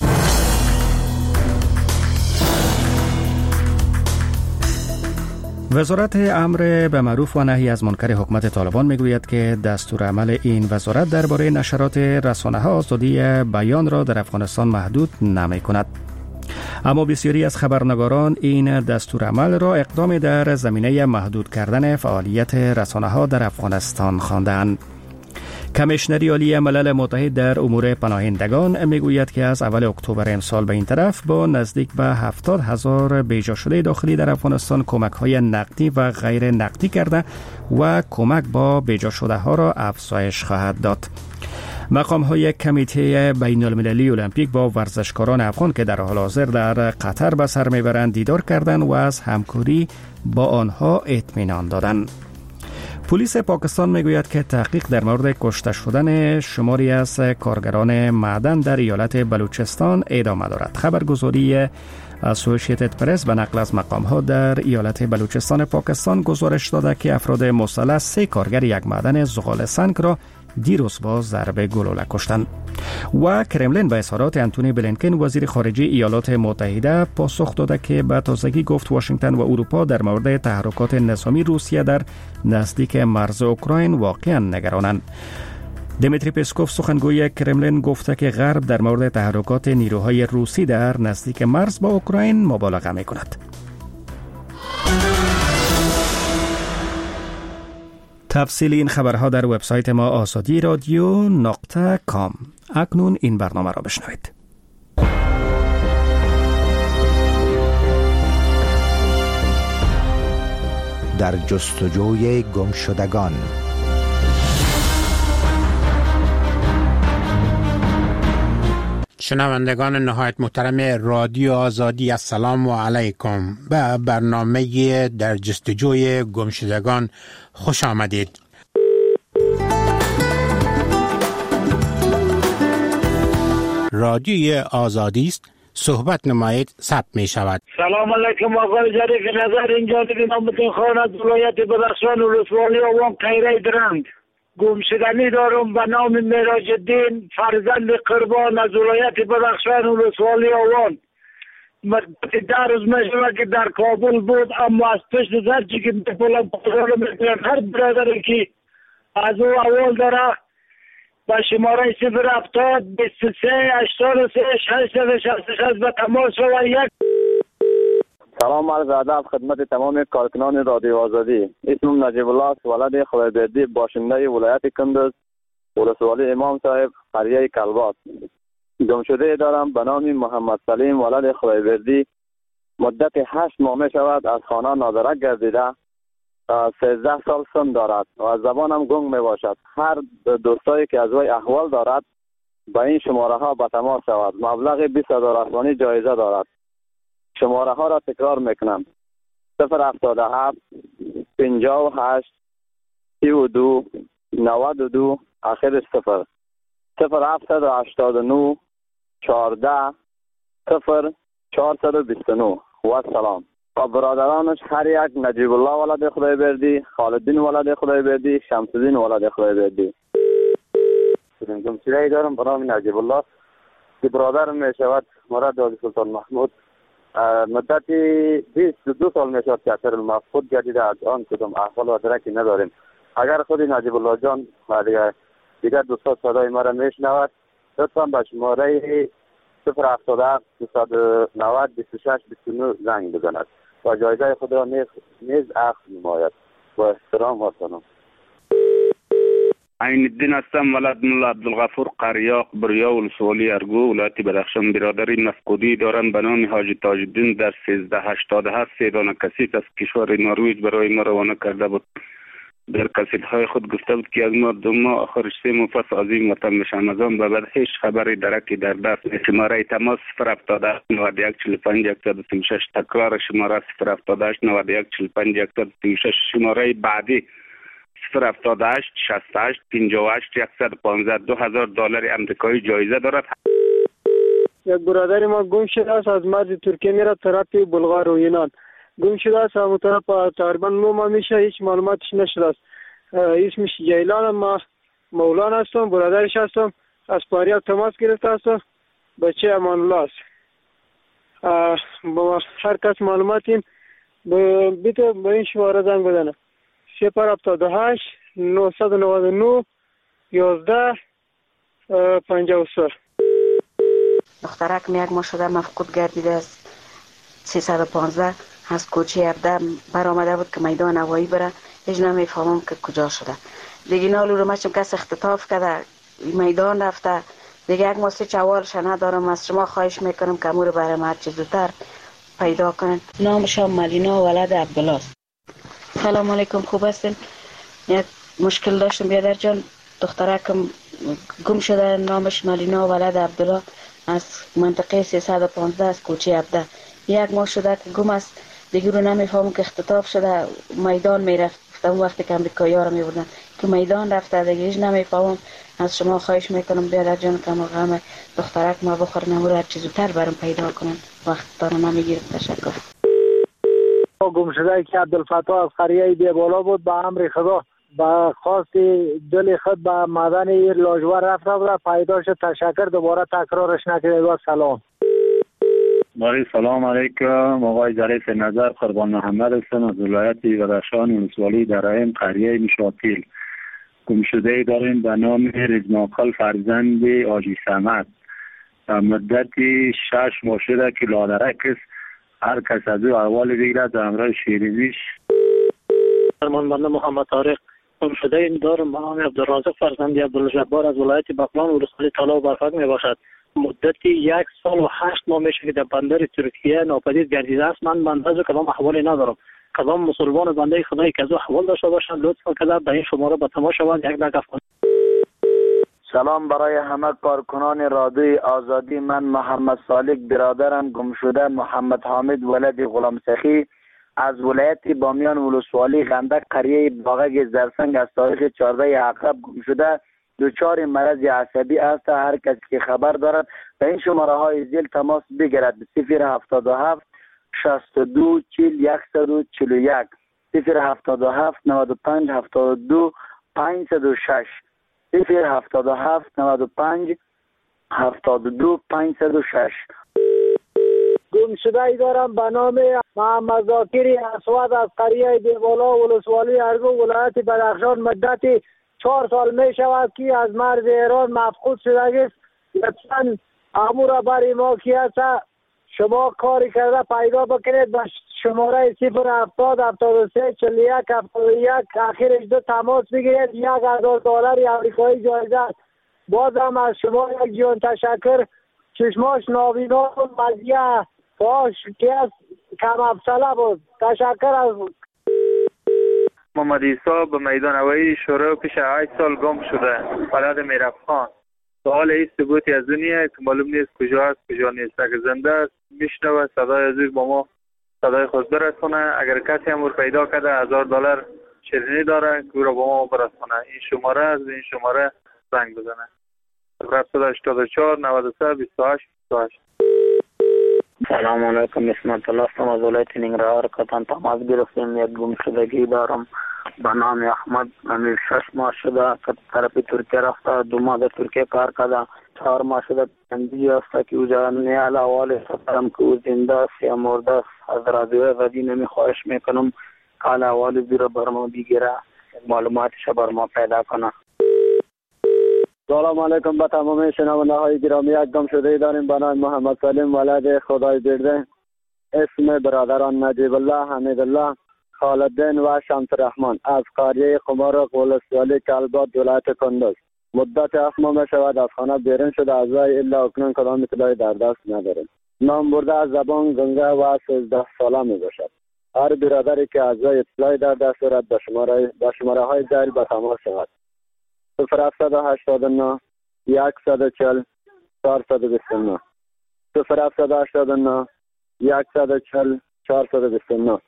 وزارت امر به معروف و نهی از منکر حکومت طالبان میگوید که دستورالعمل این وزارت درباره نشرات رسانه‌ها آزادی بیان را در افغانستان محدود نمی‌کند. اما بسیاری از خبرنگاران این دستورالعمل را اقدامی در زمینه محدود کردن فعالیت رسانه‌ها در افغانستان خواندند. کمیشنری عالی ملل متحد در امور پناهندگان میگوید که از اول اکتبر امسال به این طرف با نزدیک به 70,000 بیجا شده داخلی در افغانستان کمک‌های نقدی و غیر نقدی کرده و کمک با بیجا شده ها را افزایش خواهد داد. مقام‌های کمیته بین المللی المپیک با ورزشکاران افغان که در حال حاضر در قطر به سر میبرند دیدار کردند و از همکاری با آنها اطمینان دادند. پلیس پاکستان میگوید که تحقیق در مورد کشته شدن شماری از کارگران معدن در ایالت بلوچستان ادامه دارد. خبرگزاری اسوسییتد پرس به نقل از مقام‌ها در ایالت بلوچستان پاکستان گزارش داده که افراد مسلح 3 کارگر یک معدن زغال سنگ را دیروز با ضرب گلوله کشتند. و کرملین به اظهارات انتونی بلینکن وزیر خارجه ایالات متحده پاسخ داده که به تازگی گفت واشنگتن و اروپا در مورد تحرکات نظامی روسیه در نزدیک مرز اوکراین واقعا نگرانند. دمیتری پسکوف سخنگوی کرملین گفته که غرب در مورد تحرکات نیروهای روسی در نزدیک مرز با اوکراین مبالغه می‌کند. تفصیل این خبرها در وبسایت ما azadi.radio.com. اکنون این برنامه را بشنوید. در جستجوی گمشدگان. شنوندگان نهایت محترم رادیو آزادی، السلام علیکم. به برنامه در جستجوی گمشدگان خوش آمدید. رادیوی آزادی است، صحبت نمایید ثبت می شود. سلام علیکم آقای ظریف نظر، اینجا دیگه نامتون خان از ولایت بدخشان و ولسوالی آوان قیره درند. گمشدنی دارم به نام معراج الدین، فرزند قربان از ولایت بدخشان و ولسوالی آوان. مدت 10 روز میشود که در کابل بود، اما از پشت زرچی که بپولم پاسال میکنم هر برادری که از او اول داره با شماره 070 23 83 866 به تماس شود. یک سلام عرض ادب خدمت تمام کارکنان رادیو آزادی. اسمم نجیب الله است، ولد خدایبردی، باشنده ولایت کندز، ولسوالی امام صاحب، قریه کلبات. گمشده دارم به نام محمد سلیم، ولد خدایبردی. مدت 8 ماه می شود از خانه نادرک گردیده، 13 سال سن دارد و از زبانم گنگ می باشد. هر دوستایی که از وی احوال دارد به این شماره ها به تماس شود. مبلغ 20,000 افغانی جایزه دارد. شماره ها را تکرار میکنم: 077 58 32 92 آخر 0 0789 14 0 429. و سلام. و برادرانش هر یک: نجیب الله ولد خدایبردی، خالدین ولد خدایبردی، شمس‌الدین ولد خدایبردی. گمشده‌ای دارم به نام نجیب الله که برادرم می شود مراد علی سلطان محمود. مدتی 22 سال می شود که اثر المفقود گردیده، از آن کدام احوال و درکی نداریم. اگر خود نجیب الله جان و دیگر دوستان صدای ما را می شنود، لطفا به شماره 077 290 26 29 زنگ بزند و جایزه خود را نیز اخذ نماید. با احترام و سلام. عین الدین هستم، ولد ملا عبدالغفور قریاق، بریا ولسوالی ارگو، ولایت بدخشان. برادری مفقودی دارم به نام حاجی تاج الدین، در 1387 سیدان کثیف از کشور نروژ برای ما روانه کرده بود. در کسیدهای خود گفته بود که از ما 2 ماه آخر 3 ماه پس عظیم وطن میشم. از آن به بعد هیچ خبری درکی در دست نیست. شماره تماس 070 91 45 136 تکرار شماره 070 91 45 136 شماره بعدی 078 68 58 115 $2000 آمریکایی جایزه دارد. یک برادر ما گم شده است، از مرز ترکیه میره طرف بلغار و یونان. گم شده است، همون طرف تقریبا 9 ماه میشه، هیچ معلوماتش نشده است. اسمش جیلان، ما مولانا هستم، برادرش هستم. از پاریاب تماس گرفته هستم، بچه امان الله است. با هر کس معلوماتی بیته به این شماره زنگ بزنه 078 999 11 53. دخترک یک ماه شده مفقود گردیده است. 315 از کوچه 17 برآمده بود که میدان هوایی بره، هیچ نمیفهمم که کجا شده. دیگه نالو رو مچم کس اختطاف کرده میدان رفته. دیگه یک ماسه چوالش ندارم. از شما خواهش میکنم که امور برای ما چه زودتر پیدا کنن. نامشم ملینا ولد عبدالله است. سلام علیکم، خوب هستین؟ یک مشکل داشتم بیادر جان. دخترکم گم شده، نامش ملینا ولد عبدالله از منطقه 315 از کوچه 17. یک ماه شده که گم است. دیگه رو نمیفهمم که اختطاف شده میدان میرفت. اون وقتی که امریکایی ها رو میبردن که میدان رفته، دیگه هیچ نمیفهمم. از شما خواهش میکنم بیادر جان که غم دخترک ما بخور نمور هر چیز زودتر برام پیدا کنن. وقت دارم نمیگیرم. تشکر. گم شده که عبدالفتاح از قریه بی بالا بود، به امر خدا با خواست دل خود به مدن لاجور رفته بود، پیدا شد. تشکر، دوباره تکرارش نکرده. و سلام. باری سلام علیکم، آقای ظریف نظر، قربان محمد هستم از ولایت بدخشان، ولسوالی درایم، قریه مشاطیل. گم شده داریم به نام رزماقل فرزند حاجی صمد. مدتی 6 ماه شده که لادرک است. هر کس از او احوال بگیرد در امرای شیرینیش. فرمان بنده محمد طارق. گم شده این دارم به نام عبدالرازق فرزند عبدالجبار از ولایت بغلان، ولسوالی طلا و برفک می باشد. مدتی 1 سال و 8 ماه میشه که در بندر ترکیه ناپدید گردیده است. من بنده از کدام احوالی ندارم. کدام مسلمان بنده خدایی که از احوال داشته باشند لطفا کرده به این شماره به تماس شوند. یک دقیقه. سلام برای همه کارکنان رادیوی آزادی. من محمد سالک برادرم گم شده محمد حامد ولد غلام سخی از ولایت بامیان، ولسوالی غندک، قریه باغک زرسنگ از تاریخ 14 عقرب گم شده. دچار مرض عصبی است. هر کسی که خبر دارد به این شماره های زیل تماس بگیرد. 077 62 40 141 077 95 72 506 077 95 72 506. گم شده ای دارم به نام محمد ذاکری اسود از قریه دیوالا، ولسوالی ارگو، ولایت بدخشان. مدتی 4 سال می شود که از مرز ایران مفقود شده است. لطفاً امور برای ما که است شما کاری کرده پیدا بکنید. به شماره 070 73 41 71 آخرش 2 تماس بگیرید. $1000 آمریکایی جایزه. بازم از شما یک جون تشکر. چشماش نابینا بود، مزیه فاش که از کم افسله بود. تشکر از محمد عیسی به میدان هوایی شروع پیش 8 سال گم شده، بلد میرفخان. سوال این ثبوتی از دنیا که معلوم نیست کجا است کجا نیست. اگر زنده است میشنوه صدای از با ما صدای خود برسونه. اگر کسی امور پیدا کرده $1000 شیرینی داره که او را با ما برسونه. این شماره از این شماره زنگ بزنه 084 93 28 28. سلام علیکم، اسمت الله هستم از ولایت ننگرهار. کتان تماس گرفتیم. یک گم شدگی دارم به نام احمد. امیر 6 ماه شده که طرف ترکیه رفته. 2 ماه در ترکیه کار کرده. 4 ماه شده پندی است که او نیال احوال سفرم که او زنده است یا مرده است. از رادیو ودی نمی خواهش میکنم حال احوال زیرا بر ما بگیره، معلوماتش بر ما پیدا کنه. سلام علیکم به تمام شنونده های گرامی. یک گم شده داریم به نام محمد سلیم ولد خدای برده. اسم برادران نجیب الله، حمید الله، خالدین و شمس رحمان از قریه قمارق، ولسوالی کلبات، ولایت کندز. مدت 7 ماه شود از خانه بیرون شده. از وی الا اکنون کدام اطلاعی در دست نداریم. نام برده از زبان گنگه و 13 ساله می باشد. هر برادری که از اطلاعی در دست دارد به شماره های زیر به تماس شود. 0789 140 429 0789 140 429.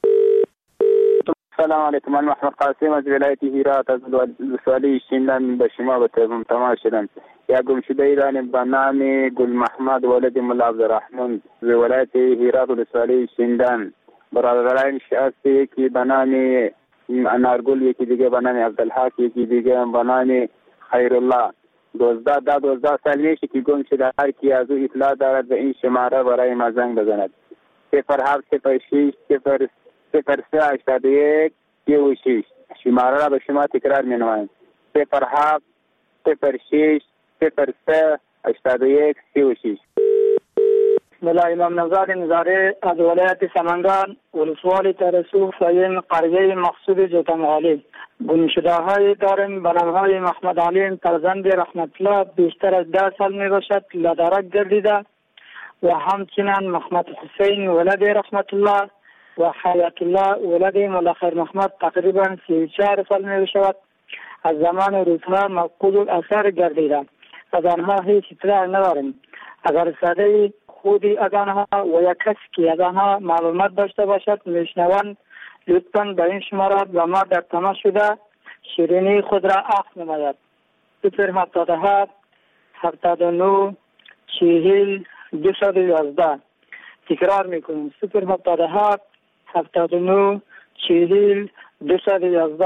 سلام علیکم. من محمد قاسم از ولایت هرات از ولسوالی شیندان به شما به تماس شدم. یک گمشده ای داریم به نام گل محمد ولد ملا عبدالرحمن از ولایت هرات ولسوالی شیندان. برادرانش هست، یکی به نام انارگل، یکی دیگه به نام عبدالحق، یکی دیگه به نام خیرالله. 12 سال میشه که گم شده. هر کی از او اطلاع دارد به این شماره برای ما زنگ بزند. 0706 0381 36. شماره را به شما تکرار می نمایم. 0706 0381 36. بسم الله. امام نوزاد نظاره از ولایت سمنگان، ولسوالی ترسو، ساین قریه مقصود جوتمغالی. گمشده های داریم به نامهای محمد علیم فرزند رحمت الله، بیشتر از 10 سال می باشد لدرک گردیده، و همچنین محمد حسین ولد رحمت الله و حیات الله ولد مولا خیر محمد تقریبا 34 سال می باشد. از زمان روزها مفقود الاثر گردیده. از آنها هیچ اطلاع نداریم. اگر صدای خودی از آنها و یک کسی که از آنها معلومات داشته باشد میشنوند، لطفاً به این شماره با ما در تماس شده شیرینی خود را عکس نماید. 077 79 40 211. تکرار میکنیم. 077 79 40 211.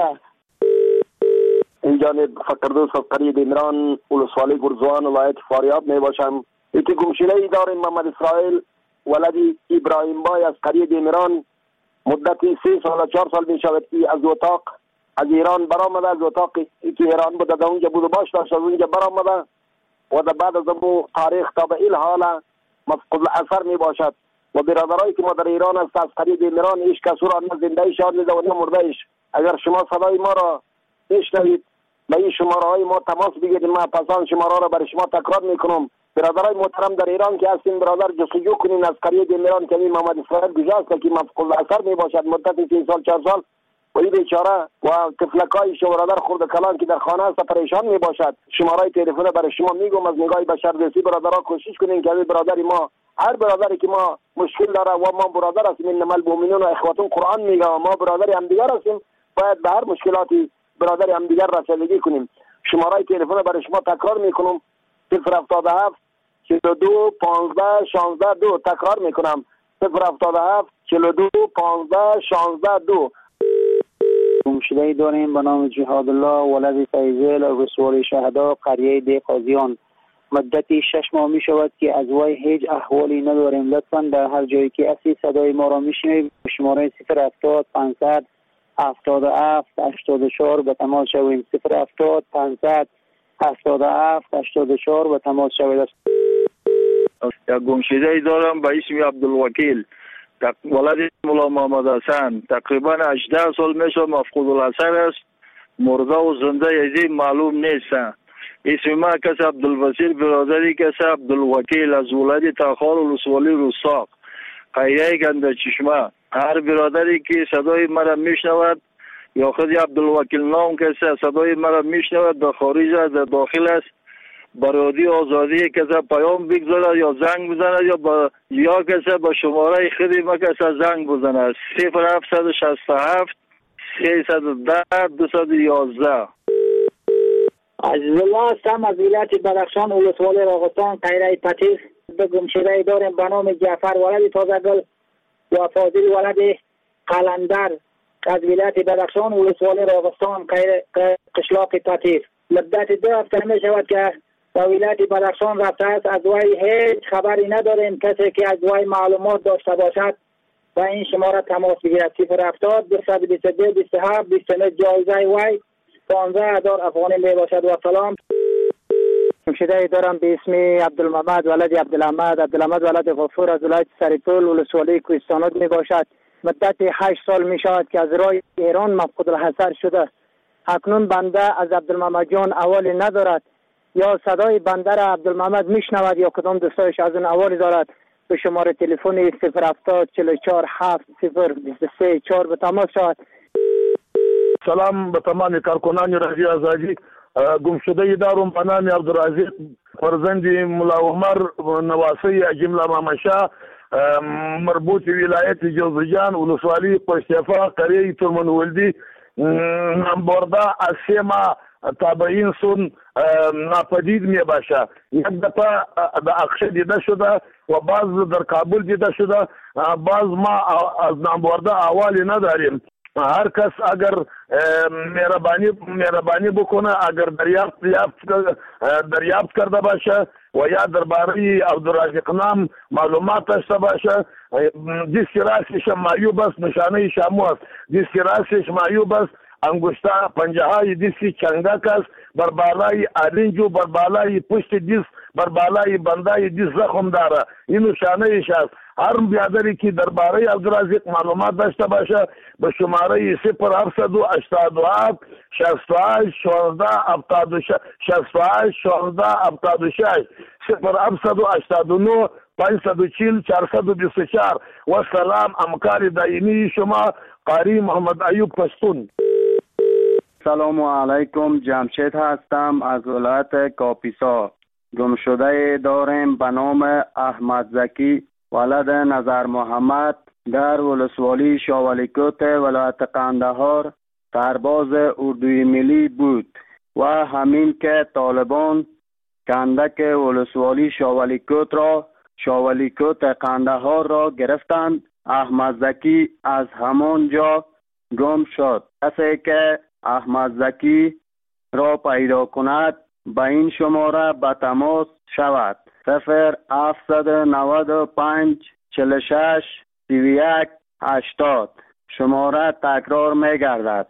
این جانب فقردوس از قریه دیمران، ولسوالی گرزوان، ولایت فاریاب می باشم. یکی گمشده ای داریم محمد اسرائیل ولدی ابراهیم بای از قریه دیمران. مدتی 3 سال 4 سال می شود که از اتاق از ایران برآمده. از اتاقی که ایران بوده در اونجا بود و باش داشت، از اونجا برآمده و در بعد از اون تاریخ تا به این حال مفقود الاثر می باشد. و برادرایی که ما در ایران است از قریه دیمران هیچ کس را نه زنده ایش آورده و نه مرده ایش. اگر شما صدای ما را بشنوید به این شماره های ما تماس بگیرید. ما پسان شماره را برای شما تکرار میکنم. برادرای محترم در ایران که هستین، برادر جستجو کنین از قریه دیمران که این محمد اسرائیل گذاشته که مفقود الاثر می باشد مدت 3 سال 4 سال و این بیچاره و طفلکای برادر خرد کلان که در خانه است پریشان می باشد. شماره تلفن برای شما میگم. از نگاه بشردوستی برادرها کوشش کنین که برادر ما، هر برادری که ما مشکل داره و ما برادر هستیم، انما المؤمنون اخوة قرآن میگه و ما برادر هم دیگر هستیم، باید به هر مشکلاتی برادر هم دیگر رسیدگی کنیم. شماره تلفن برای شما تکرار میکنم. 077 42 15 16 2. تکرار میکنم. 077 42 15 16 2. گمشده داریم به نام جهاد الله ولد فیضل از ولسوالی شهدا قریه دی قاضیان. مدتی 6 ماه می شود که از وی هیچ احوالی نداریم. لطفا در هر جایی که هستی صدای ما را میشنوید به شماره 070 500 77 84 به تماس شویم. 070 500 77 84 به تماس شوید. یک گمشده ای دارم به اسم عبدالوکیل ولد مولا محمد حسن. تقریبا 18 سال میشه مفقود الاثر است. مرده و زنده یزی معلوم نیست. اسم ما کس عبدالبصیر، برادری کس عبدالوکیل از ولد تاخار ولسوالی رستاق قریه گنده چشمه. هر برادری که صدای مرا میشنود یا خود عبدالوکیل نام کسی صدای مرا میشنود در خارج است در داخل است، برادی آزادی کسی پیام بگذارد یا زنگ بزند یا کسی به شماره خودی ما کسی زنگ بزند. 0767 310 211. عزیز الله هستم از ولایت بدخشان، ولسوالی راغستان، قریه پتیس. به گمشده داریم به نام جعفر ولد تازگل و فاضل ولد قلندر از ولایت بدخشان، ولسوالی راغستان، قشلاق پتیس. مدت 2 هفته می شود که به ولایت بدخشان رفته است. از وی هیچ خبری نداریم. کسی که از وی معلومات داشته باشد و این شماره تماس بگیرد. 070 222 27 29. جایزه وی 15,000 افغانی می باشد. و سلام. گمشده دارم به اسم عبدالمحمد ولد عبدالحمد ولد غفور از ولایت سریپول، ولسوالی کوهستانات می باشد. مدت 8 سال می شود که از راه ایران مفقود الحصر شده. اکنون بنده از عبدالمحمد جان اوالی ندارد، یا صدای بنده را عبدالمحمد میشنود یا کدام دوستایش از اون اوالی دارد. به شماره تلفن 070 44 7 023 4 به تماس شود. سلام به تمام کارکنان رادیو آزادی. گم شده دارم به نام عبدالرزاق فرزند ملا عمر نواسی جمله مامشا، مربوط ولایت جوزجان، ولسوالی پشتیفا، قریه ترمنولدی، نامبرده از 3 ماه تابعین سون ناپدید می باشه. یک دفعه در اقشه دیده شده و بعض در کابل دیده شده، بعض ما از نامبرده احوالی نداریم. هر کس اگر مهربانی بکنه، اگر دریافت کرده باشه و یا درباره عبدالرزاق نام معلومات داشته باشه، دیسک راسش معیوب است، نشانه شامو است، دیسک راسش معیوب است، انگشته پنجه های دیسک چنگک است، بر بالای آرنجو، بر بالای پشت دیس، بر بالای بندای دیس زخم داره. این نشانه ش است. هر بیادری که درباره عبدالرزاق معلومات داشته باشه به شماره 0787 68 16 76 0789 540 424. و سلام همکار دائمی شما قاری محمد ایوب پشتون. سلام علیکم، جمشید هستم از ولایت کاپیسا. گمشده داریم به نام احمد زکی ولد نظر محمد در ولسوالی شاولیکوت ولایت قندهار سرباز اردوی ملی بود و همین که طالبان کندک ولسوالی شاولیکوت را شاولیکوت قندهار را گرفتند، احمد زکی از همان جا گم شد. کسی که احمد زکی را پیدا کند به این شماره به تماس شود 0795 46 31 80. شماره تکرار می گردد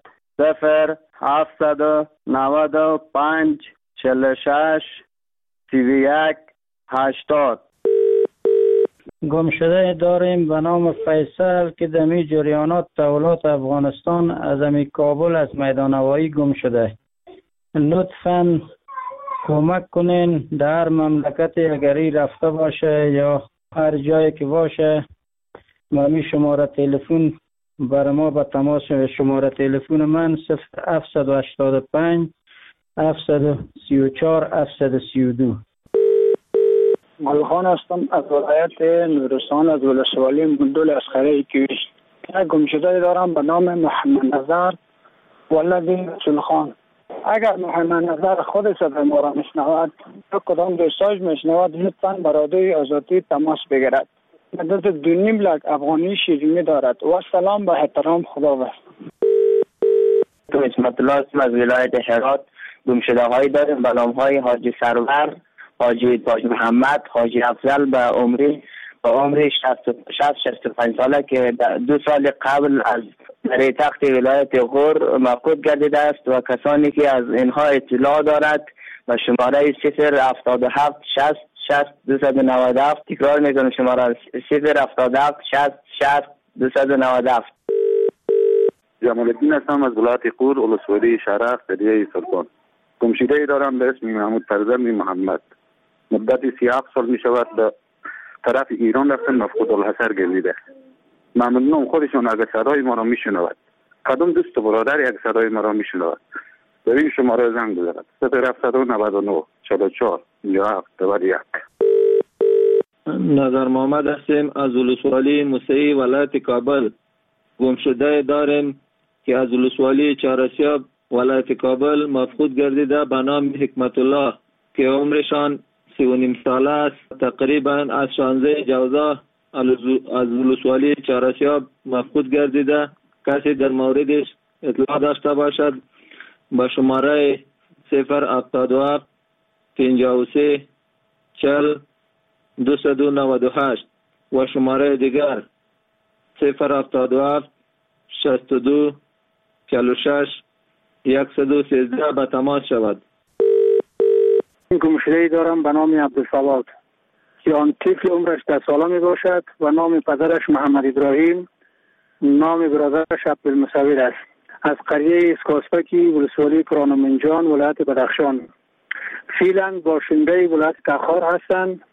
0795 46 31 80. گم شده داریم به نام فیصل که دمی جریانات تحولات افغانستان از امی کابل از میدان هوایی گم شده. لطفاً کمک کنین در مملکت اگری رفته باشه یا هر جایی که باشه مامی شماره تلفن برای ما به تماس. شماره تلفن من 0785 734 732. ملخان هستم از ولایت نورستان از ولسوالی مندول اسخره کیویش. یک گمشده دارم به نام محمد نظر ولد رسول خان. اگر محمد نظر خودش از ما را میشنود یا کدام دوستاش میشنود لطفاً برادوی آزادی تماس بگیرد. مدت 2.5 لک افغانی شیرینی دارد. و سلام به احترام، خدا بست. تو اسمت الله هستم از ولایت هرات. گمشده هایی داریم به نام های حاجی سرور، حاجی تاج محمد، حاجی افضل به عمر 65 ساله که 2 سال قبل از در تخت ولایت غور مفقود گردیده است و کسانی که از اینها اطلاع دارد و شماره 077 60 60 297. تکرار میکنم شماره 077 60 60 297. جمال الدین هستم از ولایت غور ولسوالی شرق قریه سلطان. گمشده دارم به اسم محمود فرزند محمد. مدت 37 سال می شود به طرف ایران رفتن مفقود الحصر گردیده. ممنونم خودشون اگر صدای ما را میشنود. کدام دوست و برادر یک صدای ما را میشنود به این شماره زنگ بزند 0799 44 57 21. نظر محمد هستیم از ولسوالی موسعی ولایت کابل. گمشده داریم که از ولسوالی چهارسیاب ولایت کابل مفقود گردیده به نام حکمت الله که عمرشان 3.5 ساله است. تقریبا از 16 جوزا از ولسوالی چهارسیاب مفقود گردیده. کسی در موردش اطلاع داشته باشد با شماره 077 53 40 298 و شماره دیگر 077 62 46 113 به تماس شود. گمشده‌ای دارم به نام عبدالصمد که آن طفل عمرش 10 ساله می باشد و نام پدرش محمد ابراهیم، نام برادرش عبدالمصور است. از قریه اسکاسپکی ولسوالی کرانمنجان ولایت بدخشان. فعلا باشنده ولایت تخار هستند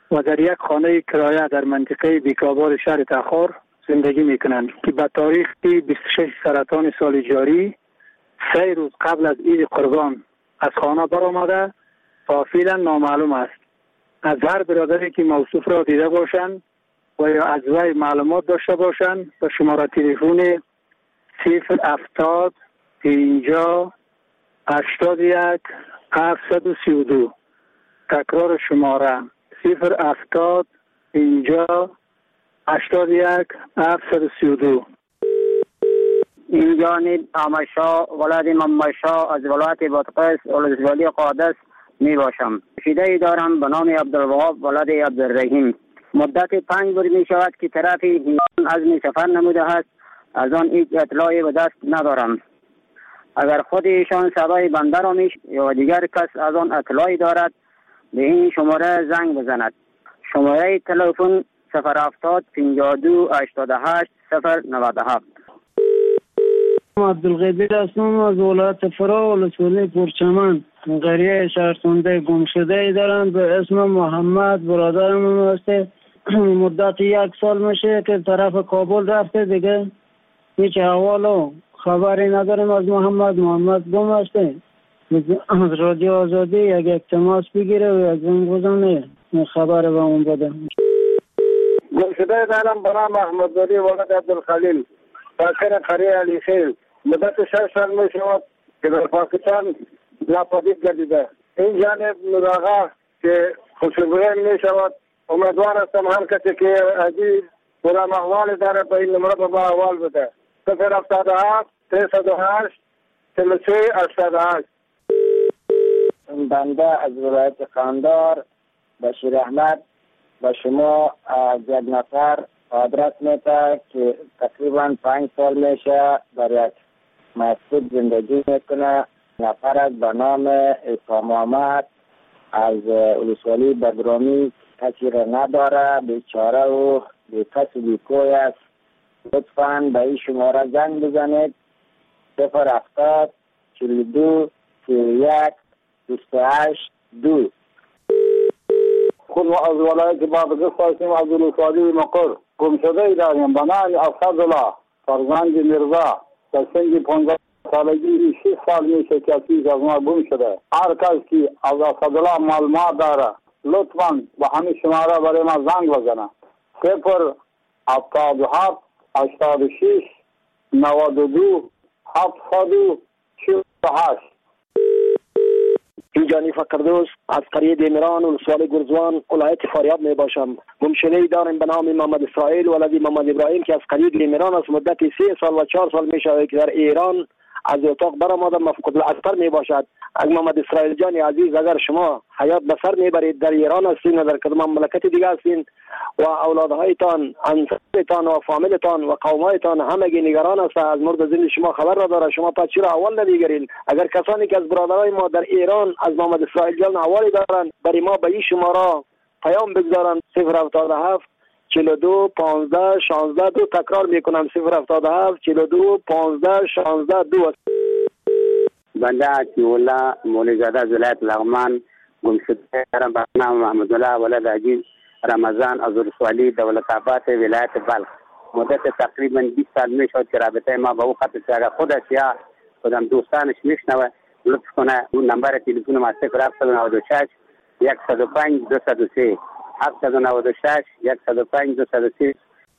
و در یک خانه کرایه در منطقه بیکابار شهر تخار زندگی میکنند که به تاریخ 26 سرطان سال جاری 3 روز قبل از عید قربان از خانه برآمده تا فعلا نامعلوم است. از هر برادری که موصوف را دیده باشند و یا از وی معلومات داشته باشند به شماره تلفن 070 50 81 732. تکرار شماره 070 50 81 732. این جانب آمشا ولد ممشا از ولایت بادغیس ولسوالی قادس می باشم. شیده دارم به نام عبدالوهاب ولد عبدالرحیم. مدت 5 روز می شود که طرف هیان عزم سفر نموده است. از آن هیچ اطلاعی به دست ندارم. اگر خود ایشان صدای بنده را یا دیگر کس از آن اطلاعی دارد به این شماره زنگ بزند. شماره تلفن 070 52 88 097. عبدالقدیر هستم از ولایت فرا ولسوالی پرچمن. قریه شهرسانده گمشده دارم به اسم محمد. برادرم هسته. مدت 1 سال میشه که طرف کابل رفته دیگه هیچ احوال و خبری نداریم از محمد گم هسته. از رادیو آزادی یک تماس بگیره و یک زنگ بزنه خبر به اون بده. گمشده دارم به نام احمدزاده ولد عبدالخلیل ساکن قریه علی خیل. مدت 6 سال می شود که در پاکستان ناپدید گردیده. این جانب نوراغا که خوشبویه می شود. امیدوار هستم هر کسی که عزیز برام احوال داره به این نمره با احوال بده. 077 308 33 88. بنده از ولایت قندار بشیر احمد به شما از یک نفر آدرس میده که تقریبا 5 سال میشه در یک مسجد زندگی میکنه. نفر از به نام عیسی محمد از ولسوالی بدرامی کسی را نداره، بیچاره و بی کس و بی کوی است. لطفاً به این شماره زنگ بزنید 070 42 31 28 2. خود ما از ولایت بادغیس هستیم از ولسوالی مقر. گمشده داریم به نام اسدالله فرزند میرزا در سن 15 سالگی 6 سال میشه که از ما گم شده. هر کس که از اسدالله معلومات داره لطفاً به همین شماره برای ما زنگ بزنه 077 86 92 748. اینجانی فقردوس از قریه دیمران ولسوالی گرزوان ولایت فاریاب می باشم. گمشده دارم به نام محمد اسرائیل ولد محمد ابراهیم که از قریه دیمران از مدت 3 سال و 4 سال می شود که در ایران از اتاق برآمده مفقود الاثر می باشد. اگر محمد اسرائیل جان عزیز اگر شما حیات به سر میبرید در ایران هستین و در کدام مملکت دیگه هستین و اولادهایتان انصارتان و فامیلتان و قومایتان همگی نگران است از مورد زندگی شما خبر را داره، شما پس چرا اول نمیگیرین؟ اگر کسانی که از برادرای ما در ایران از محمد اسرائیل جان اوالی دارن برای ما به این شماره پیام بگذارن 077 42 15 16 2. تکرار میکنم 077 42 15 16 2. بنده عطی‌الله مولوی‌زاده از ولایت لغمان گمشده دارم به نام محمدالله ولد عزیز رمضان از ولسوالی دولت‌آباد ولایت بلخ. مدت تقریبا 20 سال میشد که رابطه ما با او قطع شده. اگر خودش یا خودم دوستانش میشنوه لطف کنه اون نمبر تلفن ما 0796 105 203 796 105 203.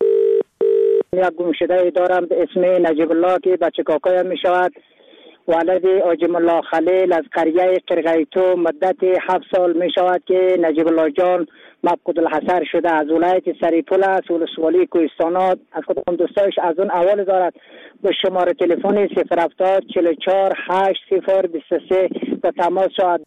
یک گمشده دارم به اسم نجیب الله که بچه کاکایم می شود. ولد آجم الله خلیل از قریه قرقیتو. مدت 7 سال می شود که نجیب الله جان مفقود الحصر شده. از ولایت سریپول است ولسوالی کوهستانات. از خودم دوستایش از اون اول دارد به شماره تلفن 070 44 80 23 به تماس شد.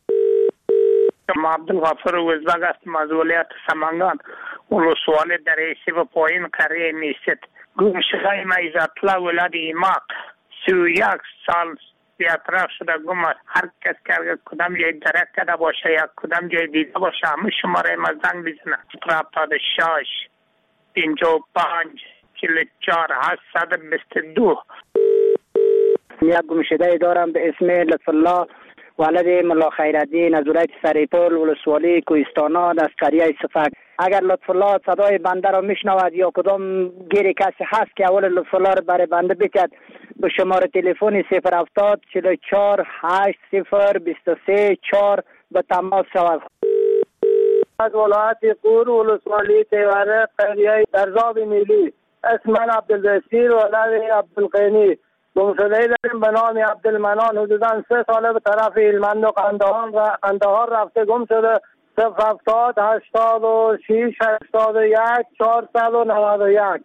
ما عبدالغفور وزبگ هستم از ولایت سمنگان ولسوالی در ایسی پایین قریه میست. گمشده ما عزت‌الله ولد ایماق 31 سال بی‌اطراف شده گم است. هر کس که کدام جای درک کرده باشه یا کدام جای دیده باشه همه شماره ما زنگ بزنه 76 55 44 822. یک گمشده دارم به اسم لطف الله ولد ملا خیرالدین از ولایت سریپول ولسوالی کوهستانات از قریه صفک. اگر لطف الله صدای بنده را میشنود یا کدام گیری کسی هست که اول لطف الله را برای بنده بکد به شماره تلفن 070 44 80 23 4 به تماس شود. از ولایت قور ولسوالی تیوره قریه درزاب ملی اسم من عبدالبصیر ولد عبدالقینی گمشده‌ای داریم به نام عبدالمنان حدوداً 3 ساله به طرف هلمند و قندهار رفته گم شده. 070 86 81 491.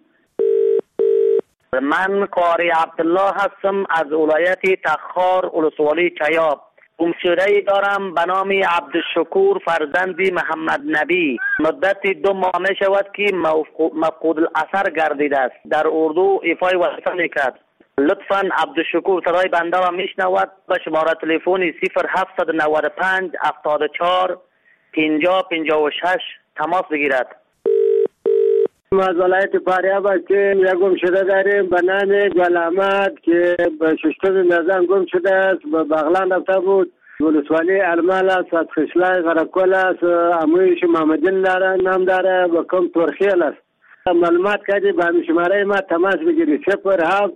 من قاری عبدالله هستم از ولایت تخار ولسوالی چیاب. گمشده‌ای دارم به نام عبدالشکور فرزند محمد نبی. مدت 2 ماه می شود که مفقود الاثر گردیده است. در اردو ایفای وظیفه میکرد. لطفاً عبدالشکور صدای بنده را میشنود به شماره تلفن 0795 74 50 56 تماس بگیرد. از ولایت فاریاب که یک گمشده داریم به نام گل احمد که به ششتم نظام گم شده است. به بغلان رفته بود. ولسوالی المال است، از خشلای غرقل است، امویش محمدین داره نام داره و کم ترخیل است. معلومات کردی به همین شماره ما تماس بگیری 07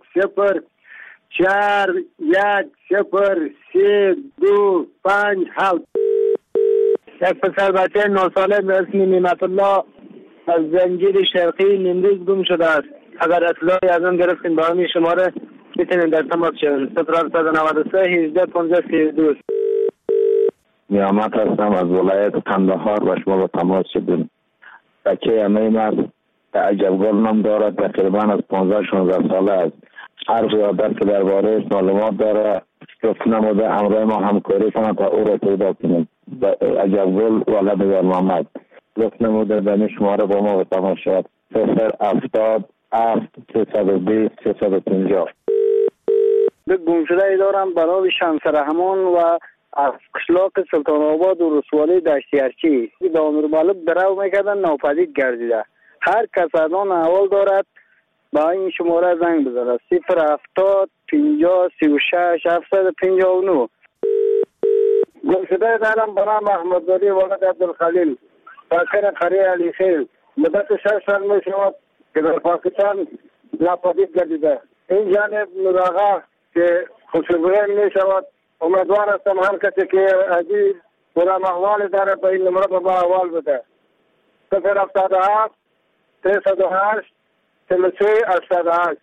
04 1 0 3 2 5 7. یک پسر بچه 9 ساله به اسم نعمت الله از زنجیر شرقی نیمروز گم شده است. اگر اطلاعی از آن گرفتین با همین شماره میتونین در تماس شوید. 0793 18 15 32. نیامت هستم از ولایت قندهار و شما با تماس شدیم. بچه امیم است که عجبگل نام دارد، تقریبا از 15-16 ساله است. هر زیادت که درباره معلومات داره گفت نموده همراه ما همکاری کنند تا او را پیدا کنیم. عجبگل ولد در محمد گفت نموده در شماره با ما با تماس شد 070 320 350. گمشده دارم برای شمس رحمان و از قشلاق سلطان آباد و رسوالی دشتیارچی دامیر مالک درو میکردن ناپدید گردیده. هر کس از آن احوال دارد با این شماره زنگ بزنه 070 50 36 759. گمشده دارم برای محمدوری ولد عبدالخلیل ساکن قریه علی خیل مدت 6 سال می شود که در پاکستان ناپدید گردیده. این جانب نوراغا که خوشبوین می شود. امیدوار هستم هر کسی که عزیز برام احوال داره به این نمره با احوال بده. 077 308 33 88.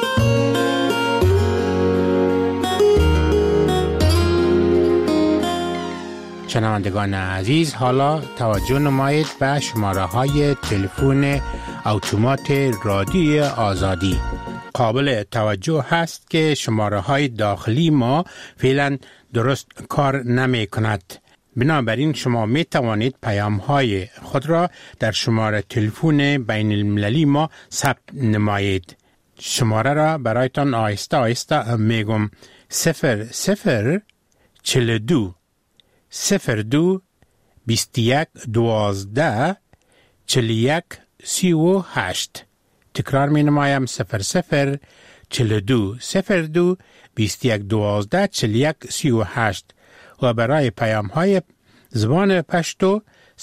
شنوندگان عزیز، حالا توجه نمایید به شماره های تلفن اتومات رادیوی آزادی. قابل توجه هست که شماره های داخلی ما فعلا درست کار نمی کند. بنابراین شما می توانید پیام های خود را در شماره تلفن بین المللی ما ثبت نمایید. شماره را برایتان آهسته آهسته میگم 0042 02 21 12 41 38. تکرار می نمایم 0042 02 21 12 41 38 و برای پیام های زبان پشتو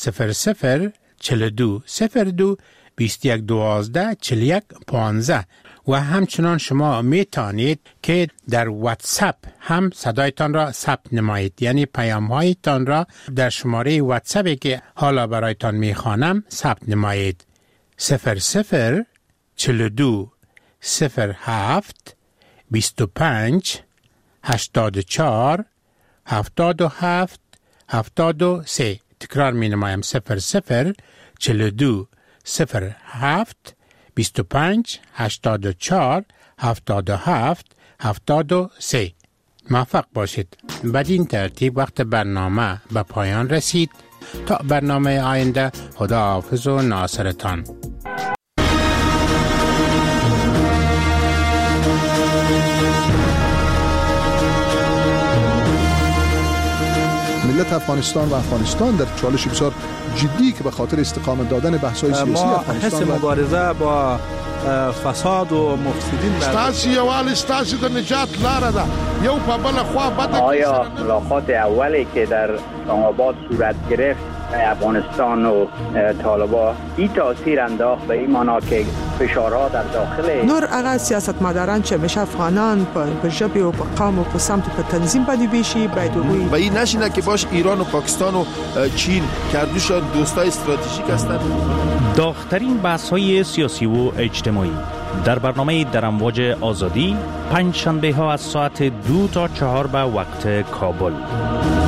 0042 02 21 12 41 15. و همچنان شما می توانید که در واتساپ هم صدایتان را ثبت نمایید، یعنی پیام هایتان را در شماره واتساپی که حالا برایتان می خوانم ثبت نمایید 0042 07 25 84 77 73. تکرار می نمایم 0042 07 25 84 77 73. موفق باشید. بدین ترتیب وقت برنامه به پایان رسید. تا برنامه آینده، خدا حافظ و ناصرتان. ملت افغانستان و افغانستان در چالش بسیار جدی که به خاطر استقامت دادن بحث‌های سیاسی افغانستان ما حس مبارزه با فساد و مفسدین ستاسي یوال ستاسي د نجات لاره ده یو په بل خوا بده. آیا ملاقات اولی که در اسلام آباد صورت گرفت افغانستان و طالبان این تاثیر انداخت به این معنا که فشارها در داخل نور هغه سیاستمداران چې همیشه افغانان په ژبې او په قوم او په سمت په تنظیم باندې بیشي باید وګوري و این نشینه که باش ایران و پاکستان و چین کردوشان دوستای استراتژیک هستند. داغ‌ترین بحث‌های سیاسی و اجتماعی در برنامه در امواج آزادی پنج شنبه ها از ساعت 2 تا 4 به وقت کابل.